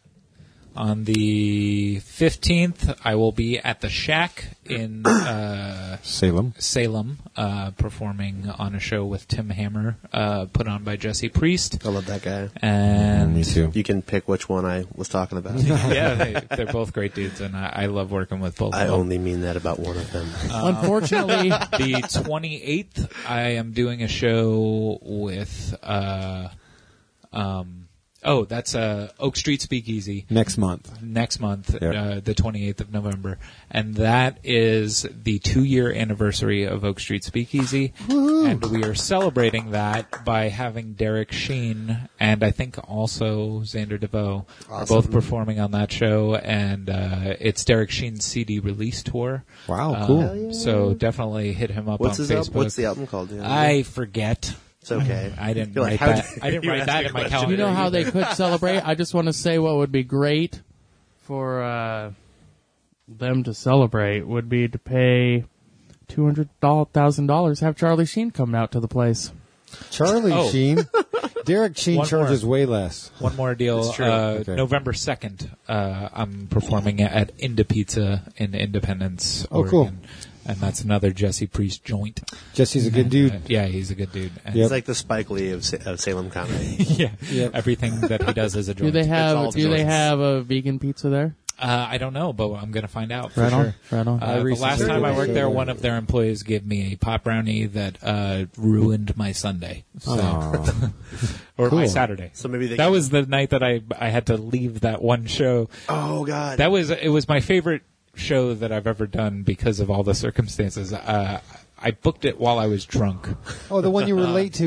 On the fifteenth, I will be at the Shack in uh, Salem. Salem, uh, performing on a show with Tim Hammer, uh, put on by Jesse Priest. I love that guy. And Me too. You can pick which one I was talking about. yeah, they, they're both great dudes, and I, I love working with both I of them. only mean that about one of them. Unfortunately, The twenty-eighth, I am doing a show with, uh, um, oh, that's uh, Oak Street Speakeasy. Next month. Next month, Yep. uh, the twenty-eighth of November. And that is the two-year anniversary of Oak Street Speakeasy. And we are celebrating that by having Derek Sheen and I think also Xander DeVoe are Awesome. both performing on that show. And uh, it's Derek Sheen's C D release tour. Wow, Um, cool. Hell yeah. So definitely hit him up What's on his Facebook. album? What's the album called? Do you know? I forget. It's okay. I didn't You're like, write how that. dare I didn't you write ask that me a in my question? calendar. you know how they either. could celebrate? I just want to say what would be great for uh, them to celebrate would be to pay two hundred thousand dollars, have Charlie Sheen come out to the place. Charlie Oh. Sheen. Derek Sheen One charges more. way less. One more deal. It's true. Uh, Okay. November second, uh, I'm performing at Inda Pizza in Independence, Oh, Oregon. cool. And that's another Jesse Priest joint. Jesse's a good And, dude. uh, yeah, he's a good dude. And Yep. He's like the Spike Lee of, Sa- of Salem comedy. yeah, Yep. everything that he does is a Do joint. they all have Do they joints. have a vegan pizza there? Uh, I don't know, but I'm going to find out for Right on, sure. right on. Uh, I the recently last time did I a worked show there, there. one of their employees gave me a pot brownie that uh, ruined my Sunday. So, Aw. or my Cool. Saturday. So maybe they That can- was the night that I I had to leave that one show. Oh God. That was it was my favorite show that I've ever done because of all the circumstances. Uh, I booked it while I was drunk. Oh, the one you were late to.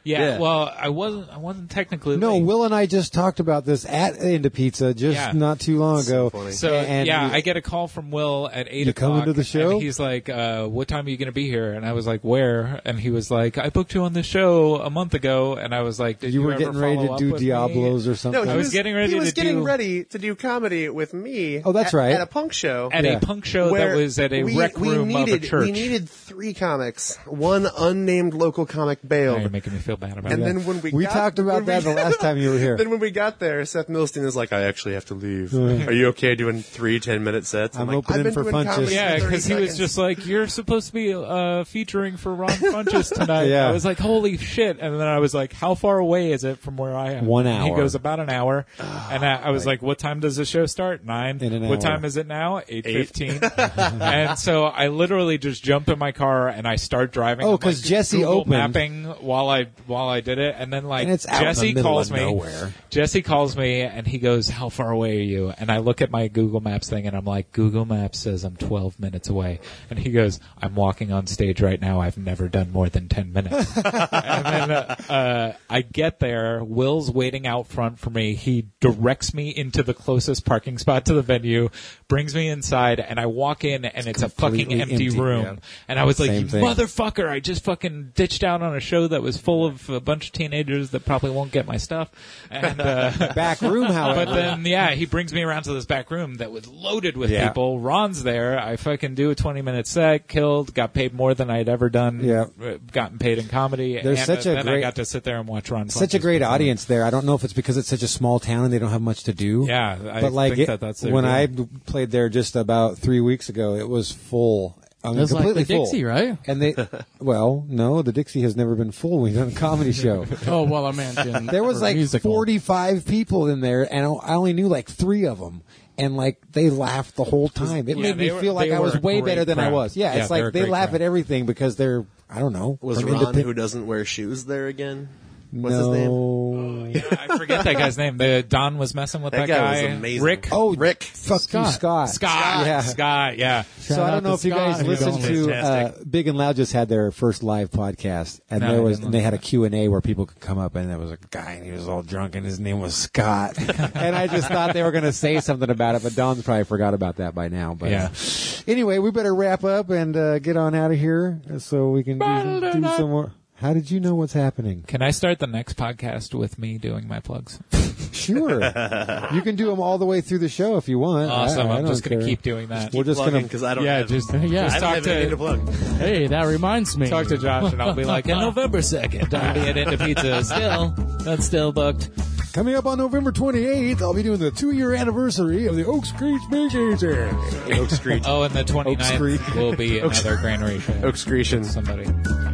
Yeah, Yeah. well, I wasn't. I wasn't technically. No, late. Will and I just talked about this at Into Pizza just Yeah. not too long ago. funny. So And yeah, we- I get a call from Will at eight You o'clock. coming to the show? And he's like, uh, "What time are you going to be here?" And I was like, "Where?" And he was like, "I booked you on the show a month ago." And I was like, "Did you you, were ever getting ready follow to up do with me?" Diablos or something. No, I he was getting ready He was to getting do- ready to do comedy with me. Oh, that's at- right. At a punk show. At Yeah. a punk show where that was at a we, rec we room needed, of a church. We needed three comics. One unnamed local comic Now bailed. you're making me feel bad about And it. then when we We got, talked about when that we- the last time you were here. Then when we got there, Seth Milstein was like, "I actually have to leave. Are you okay doing three ten-minute sets?" I'm like, opening I've been for doing Funches. comedy Yeah, for because thirty he was seconds." just like, "You're supposed to be uh, featuring for Ron Funches tonight." Yeah. I was like, "Holy shit!" And then I was like, "How far away is it from where I am?" One And he hour. goes, "About an hour." And I, I was like, "What time does the show start?" Nine. In an What hour. time is it now? Eight fifteen. And so I literally just jumped in my car and I start driving. Oh, I'm, 'cause like, Jesse Google opened. mapping while I while I did it, and then like And it's out in the Jesse middle calls of me. nowhere. Jesse calls me and he goes, "How far away are you?" And I look at my Google Maps thing and I'm like, "Google Maps says I'm twelve minutes away." And he goes, "I'm walking on stage right now. I've never done more than ten minutes." And then uh, uh, I get there. Will's waiting out front for me. He directs me into the closest parking spot to the venue, brings me inside, and I walk in and it's, a fucking completely empty, empty, room. yeah. And I was like, Same "You thing. motherfucker, I just fucking ditched out on a show that was full of a bunch of teenagers that probably won't get my stuff." And uh, Back room, however. but then, yeah, he brings me around to this back room that was loaded with Yeah. people. Ron's there. I fucking do a twenty minute set, killed, got paid more than I'd ever done. Yeah. uh, Gotten paid in comedy. There's and such uh, a then I great- got to sit there and watch Ron. such a Funches great perform. audience there. I don't know if it's because it's such a small town and they don't have much to do. Yeah, I but like think it- that that's their when deal. I b- played there just about three weeks ago, it was full. I mean, It was like completely the full. Dixie, right? And they, well, no, the Dixie has never been full. We've done a comedy show. Oh, well, I meant in There was for like musical. forty-five people in there, and I only knew like three of them. And like they laughed the whole time. It Yeah, made me they were- feel like they I was were a way great better than I crowd. was. Yeah, Yeah, it's they were like a they great laugh crowd. at everything because they're, I don't know. Was from Ron, independ- who doesn't wear shoes, there again? What's no. his name? Yeah, I forget that guy's name. The Don was messing with That that, guy was amazing. Rick. Oh, Rick. Fuck Scott. you, Scott. Scott. Yeah. Scott. Yeah. So Shout I out don't know to if you guys Scott. listened He's to uh, fantastic. Big and Loud just had their first live podcast, and No, there I was didn't and they had a listen. Q and A where people could come up, and there was a guy, and he was all drunk, and his name was Scott, and I just thought they were going to say something about it, but Don's probably forgot about that by now. But Yeah. uh, anyway, we better wrap up and uh, get on out of here so we can do, do some more. How did you know what's happening? Can I start the next podcast with me doing my plugs? Sure, you can do them all the way through the show if you want. Awesome. I, I I'm don't just going to care. keep doing that. We're just Plugging, gonna. because I don't yeah, have, just, Yeah. just I don't talk have anything to, to plug. Hey, that reminds me. talk to Josh and I'll be like, on November second, I'll be at Into Pizza. Still, that's still booked. Coming up on November twenty-eighth, I'll be doing the two-year anniversary of the Oak Street Speakeasy. Oak Street. Oh, and the twenty-ninth Street. will be another Granary show. Oak Scretion. Somebody.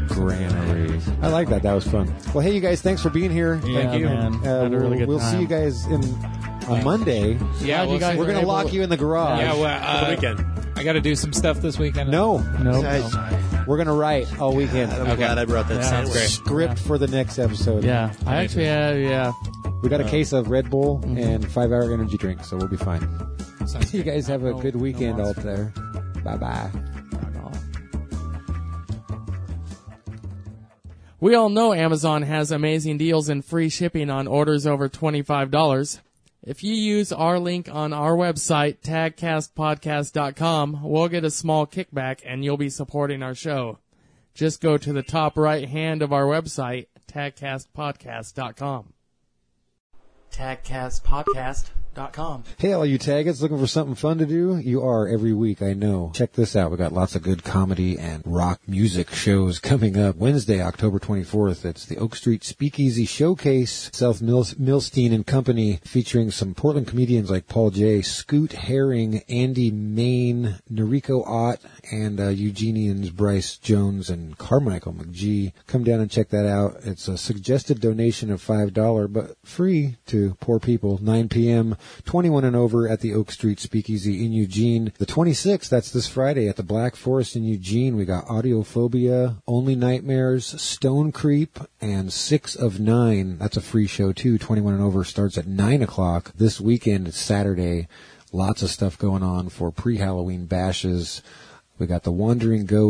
Granary. I like that. That was fun. Well, hey, you guys, thanks for being here. Yeah, Thank you. man. Uh, Had a we'll really good we'll time. see you guys in on Monday. Yeah, Glad you we'll guys see. We're were going to able- lock you in the garage. Yeah, well, For uh, the weekend. I got to do some stuff this weekend. No, Nope. I, we're going to write all weekend. I'm Okay. glad I brought that Yeah. sandwich. Great. Script for the next episode. Yeah, I actually had, yeah. We got a case of Red Bull Mm-hmm. and five-hour energy drink, so we'll be fine. Sounds You great. guys have a No- good no weekend out monster. there. Bye-bye. We all know Amazon has amazing deals and free shipping on orders over twenty-five dollars. If you use our link on our website, tag cast podcast dot com, we'll get a small kickback and you'll be supporting our show. Just go to the top right hand of our website, tag cast podcast dot com. tag cast podcast dot com. Hey, all you taggets looking for something fun to do? You are every week, I know. Check this out. We got lots of good comedy and rock music shows coming up. Wednesday, October twenty-fourth, it's the Oak Street Speakeasy Showcase. Seth Mils- Milstein and Company featuring some Portland comedians like Paul J., Scoot Herring, Andy Main, Noriko Ott, and uh, Eugenians Bryce Jones and Carmichael McGee. Come down and check that out. It's a suggested donation of five dollars, but free to poor people. nine p.m., twenty-one and over at the Oak Street Speakeasy in Eugene. The twenty-sixth, that's this Friday at the Black Forest in Eugene. We got Audiophobia, Only Nightmares, Stone Creep, and Six of Nine. That's a free show too. twenty-one and over starts at nine o'clock. This weekend, it's Saturday. Lots of stuff going on for pre-Halloween bashes. We got the Wandering Goat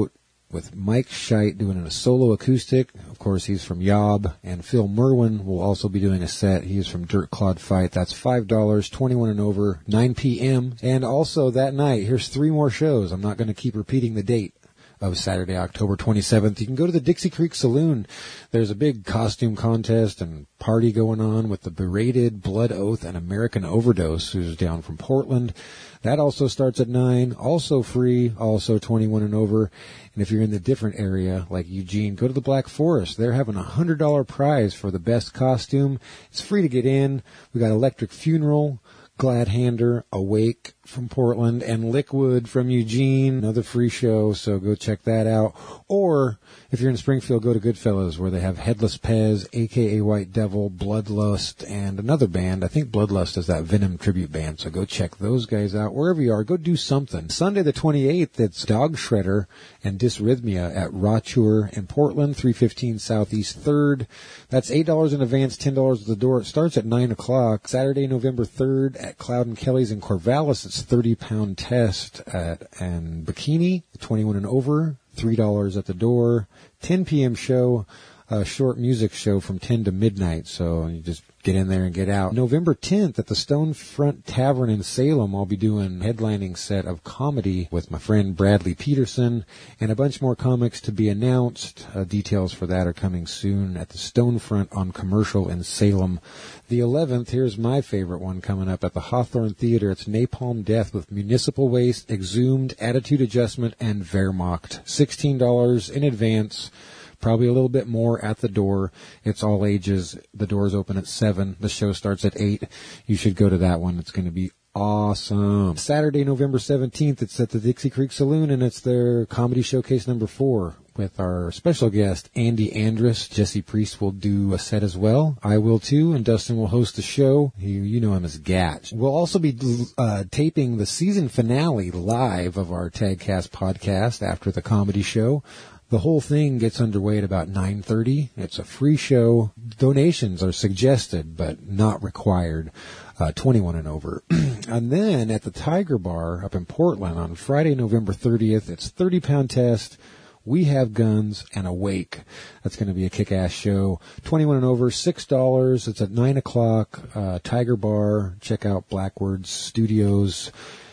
with Mike Scheidt doing a solo acoustic. Of course, he's from Yob. And Phil Merwin will also be doing a set. He is from Dirt Clod Fight. That's five dollars, twenty-one and over, nine p.m. And also that night, here's three more shows. I'm not going to keep repeating the date of Saturday, October twenty-seventh. You can go to the Dixie Creek Saloon. There's a big costume contest and party going on with the Berated, Blood Oath, and American Overdose, who's down from Portland. That also starts at nine, also free, also twenty-one and over. And if you're in the different area, like Eugene, go to the Black Forest. They're having a one hundred dollars prize for the best costume. It's free to get in. We got Electric Funeral, Glad Hander, Awake from Portland, and Liquid from Eugene. Another free show, so go check that out. Or, if you're in Springfield, go to Goodfellas, where they have Headless Pez, a k a. White Devil, Bloodlust, and another band. I think Bloodlust is that Venom tribute band, so go check those guys out. Wherever you are, go do something. Sunday the twenty-eighth, it's Dog Shredder and Dysrhythmia at Roture in Portland, three fifteen Southeast third. That's eight dollars in advance, ten dollars at the door. It starts at nine o'clock. Saturday, November third, at Cloud and Kelly's in Corvallis, it's thirty pound test at and Bikini, twenty-one and over, three dollars at the door. ten p.m. show, a short music show from ten to midnight, so you just get in there and get out. November tenth at the Stonefront Tavern in Salem, I'll be doing a headlining set of comedy with my friend Bradley Peterson and a bunch more comics to be announced. Uh, details for that are coming soon at the Stonefront on Commercial in Salem. The eleventh, here's my favorite one coming up at the Hawthorne Theater. It's Napalm Death with Municipal Waste, Exhumed, Attitude Adjustment, and Wehrmacht. sixteen dollars in advance. Probably a little bit more at the door. It's all ages. The doors open at seven. The show starts at eight. You should go to that one. It's going to be awesome. Saturday, November seventeenth, it's at the Dixie Creek Saloon, and it's their comedy showcase number four with our special guest, Andy Andrus. Jesse Priest will do a set as well. I will too, and Dustin will host the show. You, you know him as Gatch. We'll also be uh, taping the season finale live of our Tagcast podcast after the comedy show. The whole thing gets underway at about nine thirty. It's a free show. Donations are suggested, but not required. Uh, twenty-one and over. And then at the Tiger Bar up in Portland on Friday, November thirtieth, it's thirty pound test. We Have Guns and Awake. That's going to be a kick-ass show. twenty-one and over, six dollars. It's at nine o'clock. Uh, Tiger Bar. Check out Blackwords Studios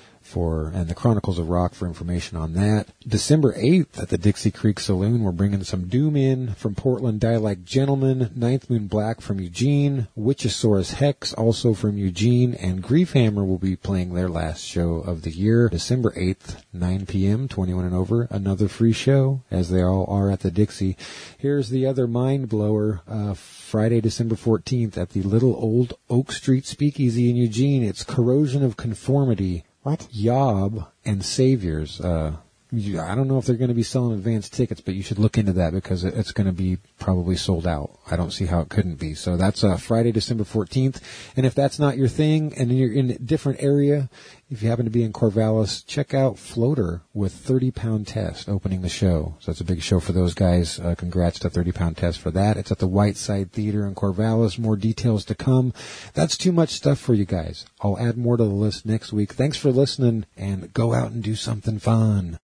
for and the Chronicles of Rock for information on that. December eighth at the Dixie Creek Saloon, we're bringing some Doom in from Portland, Die Like Gentlemen, Ninth Moon Black from Eugene, Witchosaurus Hex also from Eugene, and Griefhammer will be playing their last show of the year. December eighth, nine p.m., twenty-one and over, another free show, as they all are at the Dixie. Here's the other mind blower, uh, Friday, December fourteenth at the Little Old Oak Street Speakeasy in Eugene. It's Corrosion of Conformity. What? Yob and Saviors. Uh, you, I don't know if they're going to be selling advance tickets, but you should look into that because it, it's going to be probably sold out. I don't see how it couldn't be. So that's uh, Friday, December fourteenth. And if that's not your thing and you're in a different area, if you happen to be in Corvallis, check out Floater with thirty pound test opening the show. So it's a big show for those guys. Uh, congrats to thirty pound test for that. It's at the Whiteside Theater in Corvallis. More details to come. That's too much stuff for you guys. I'll add more to the list next week. Thanks for listening, and go out and do something fun.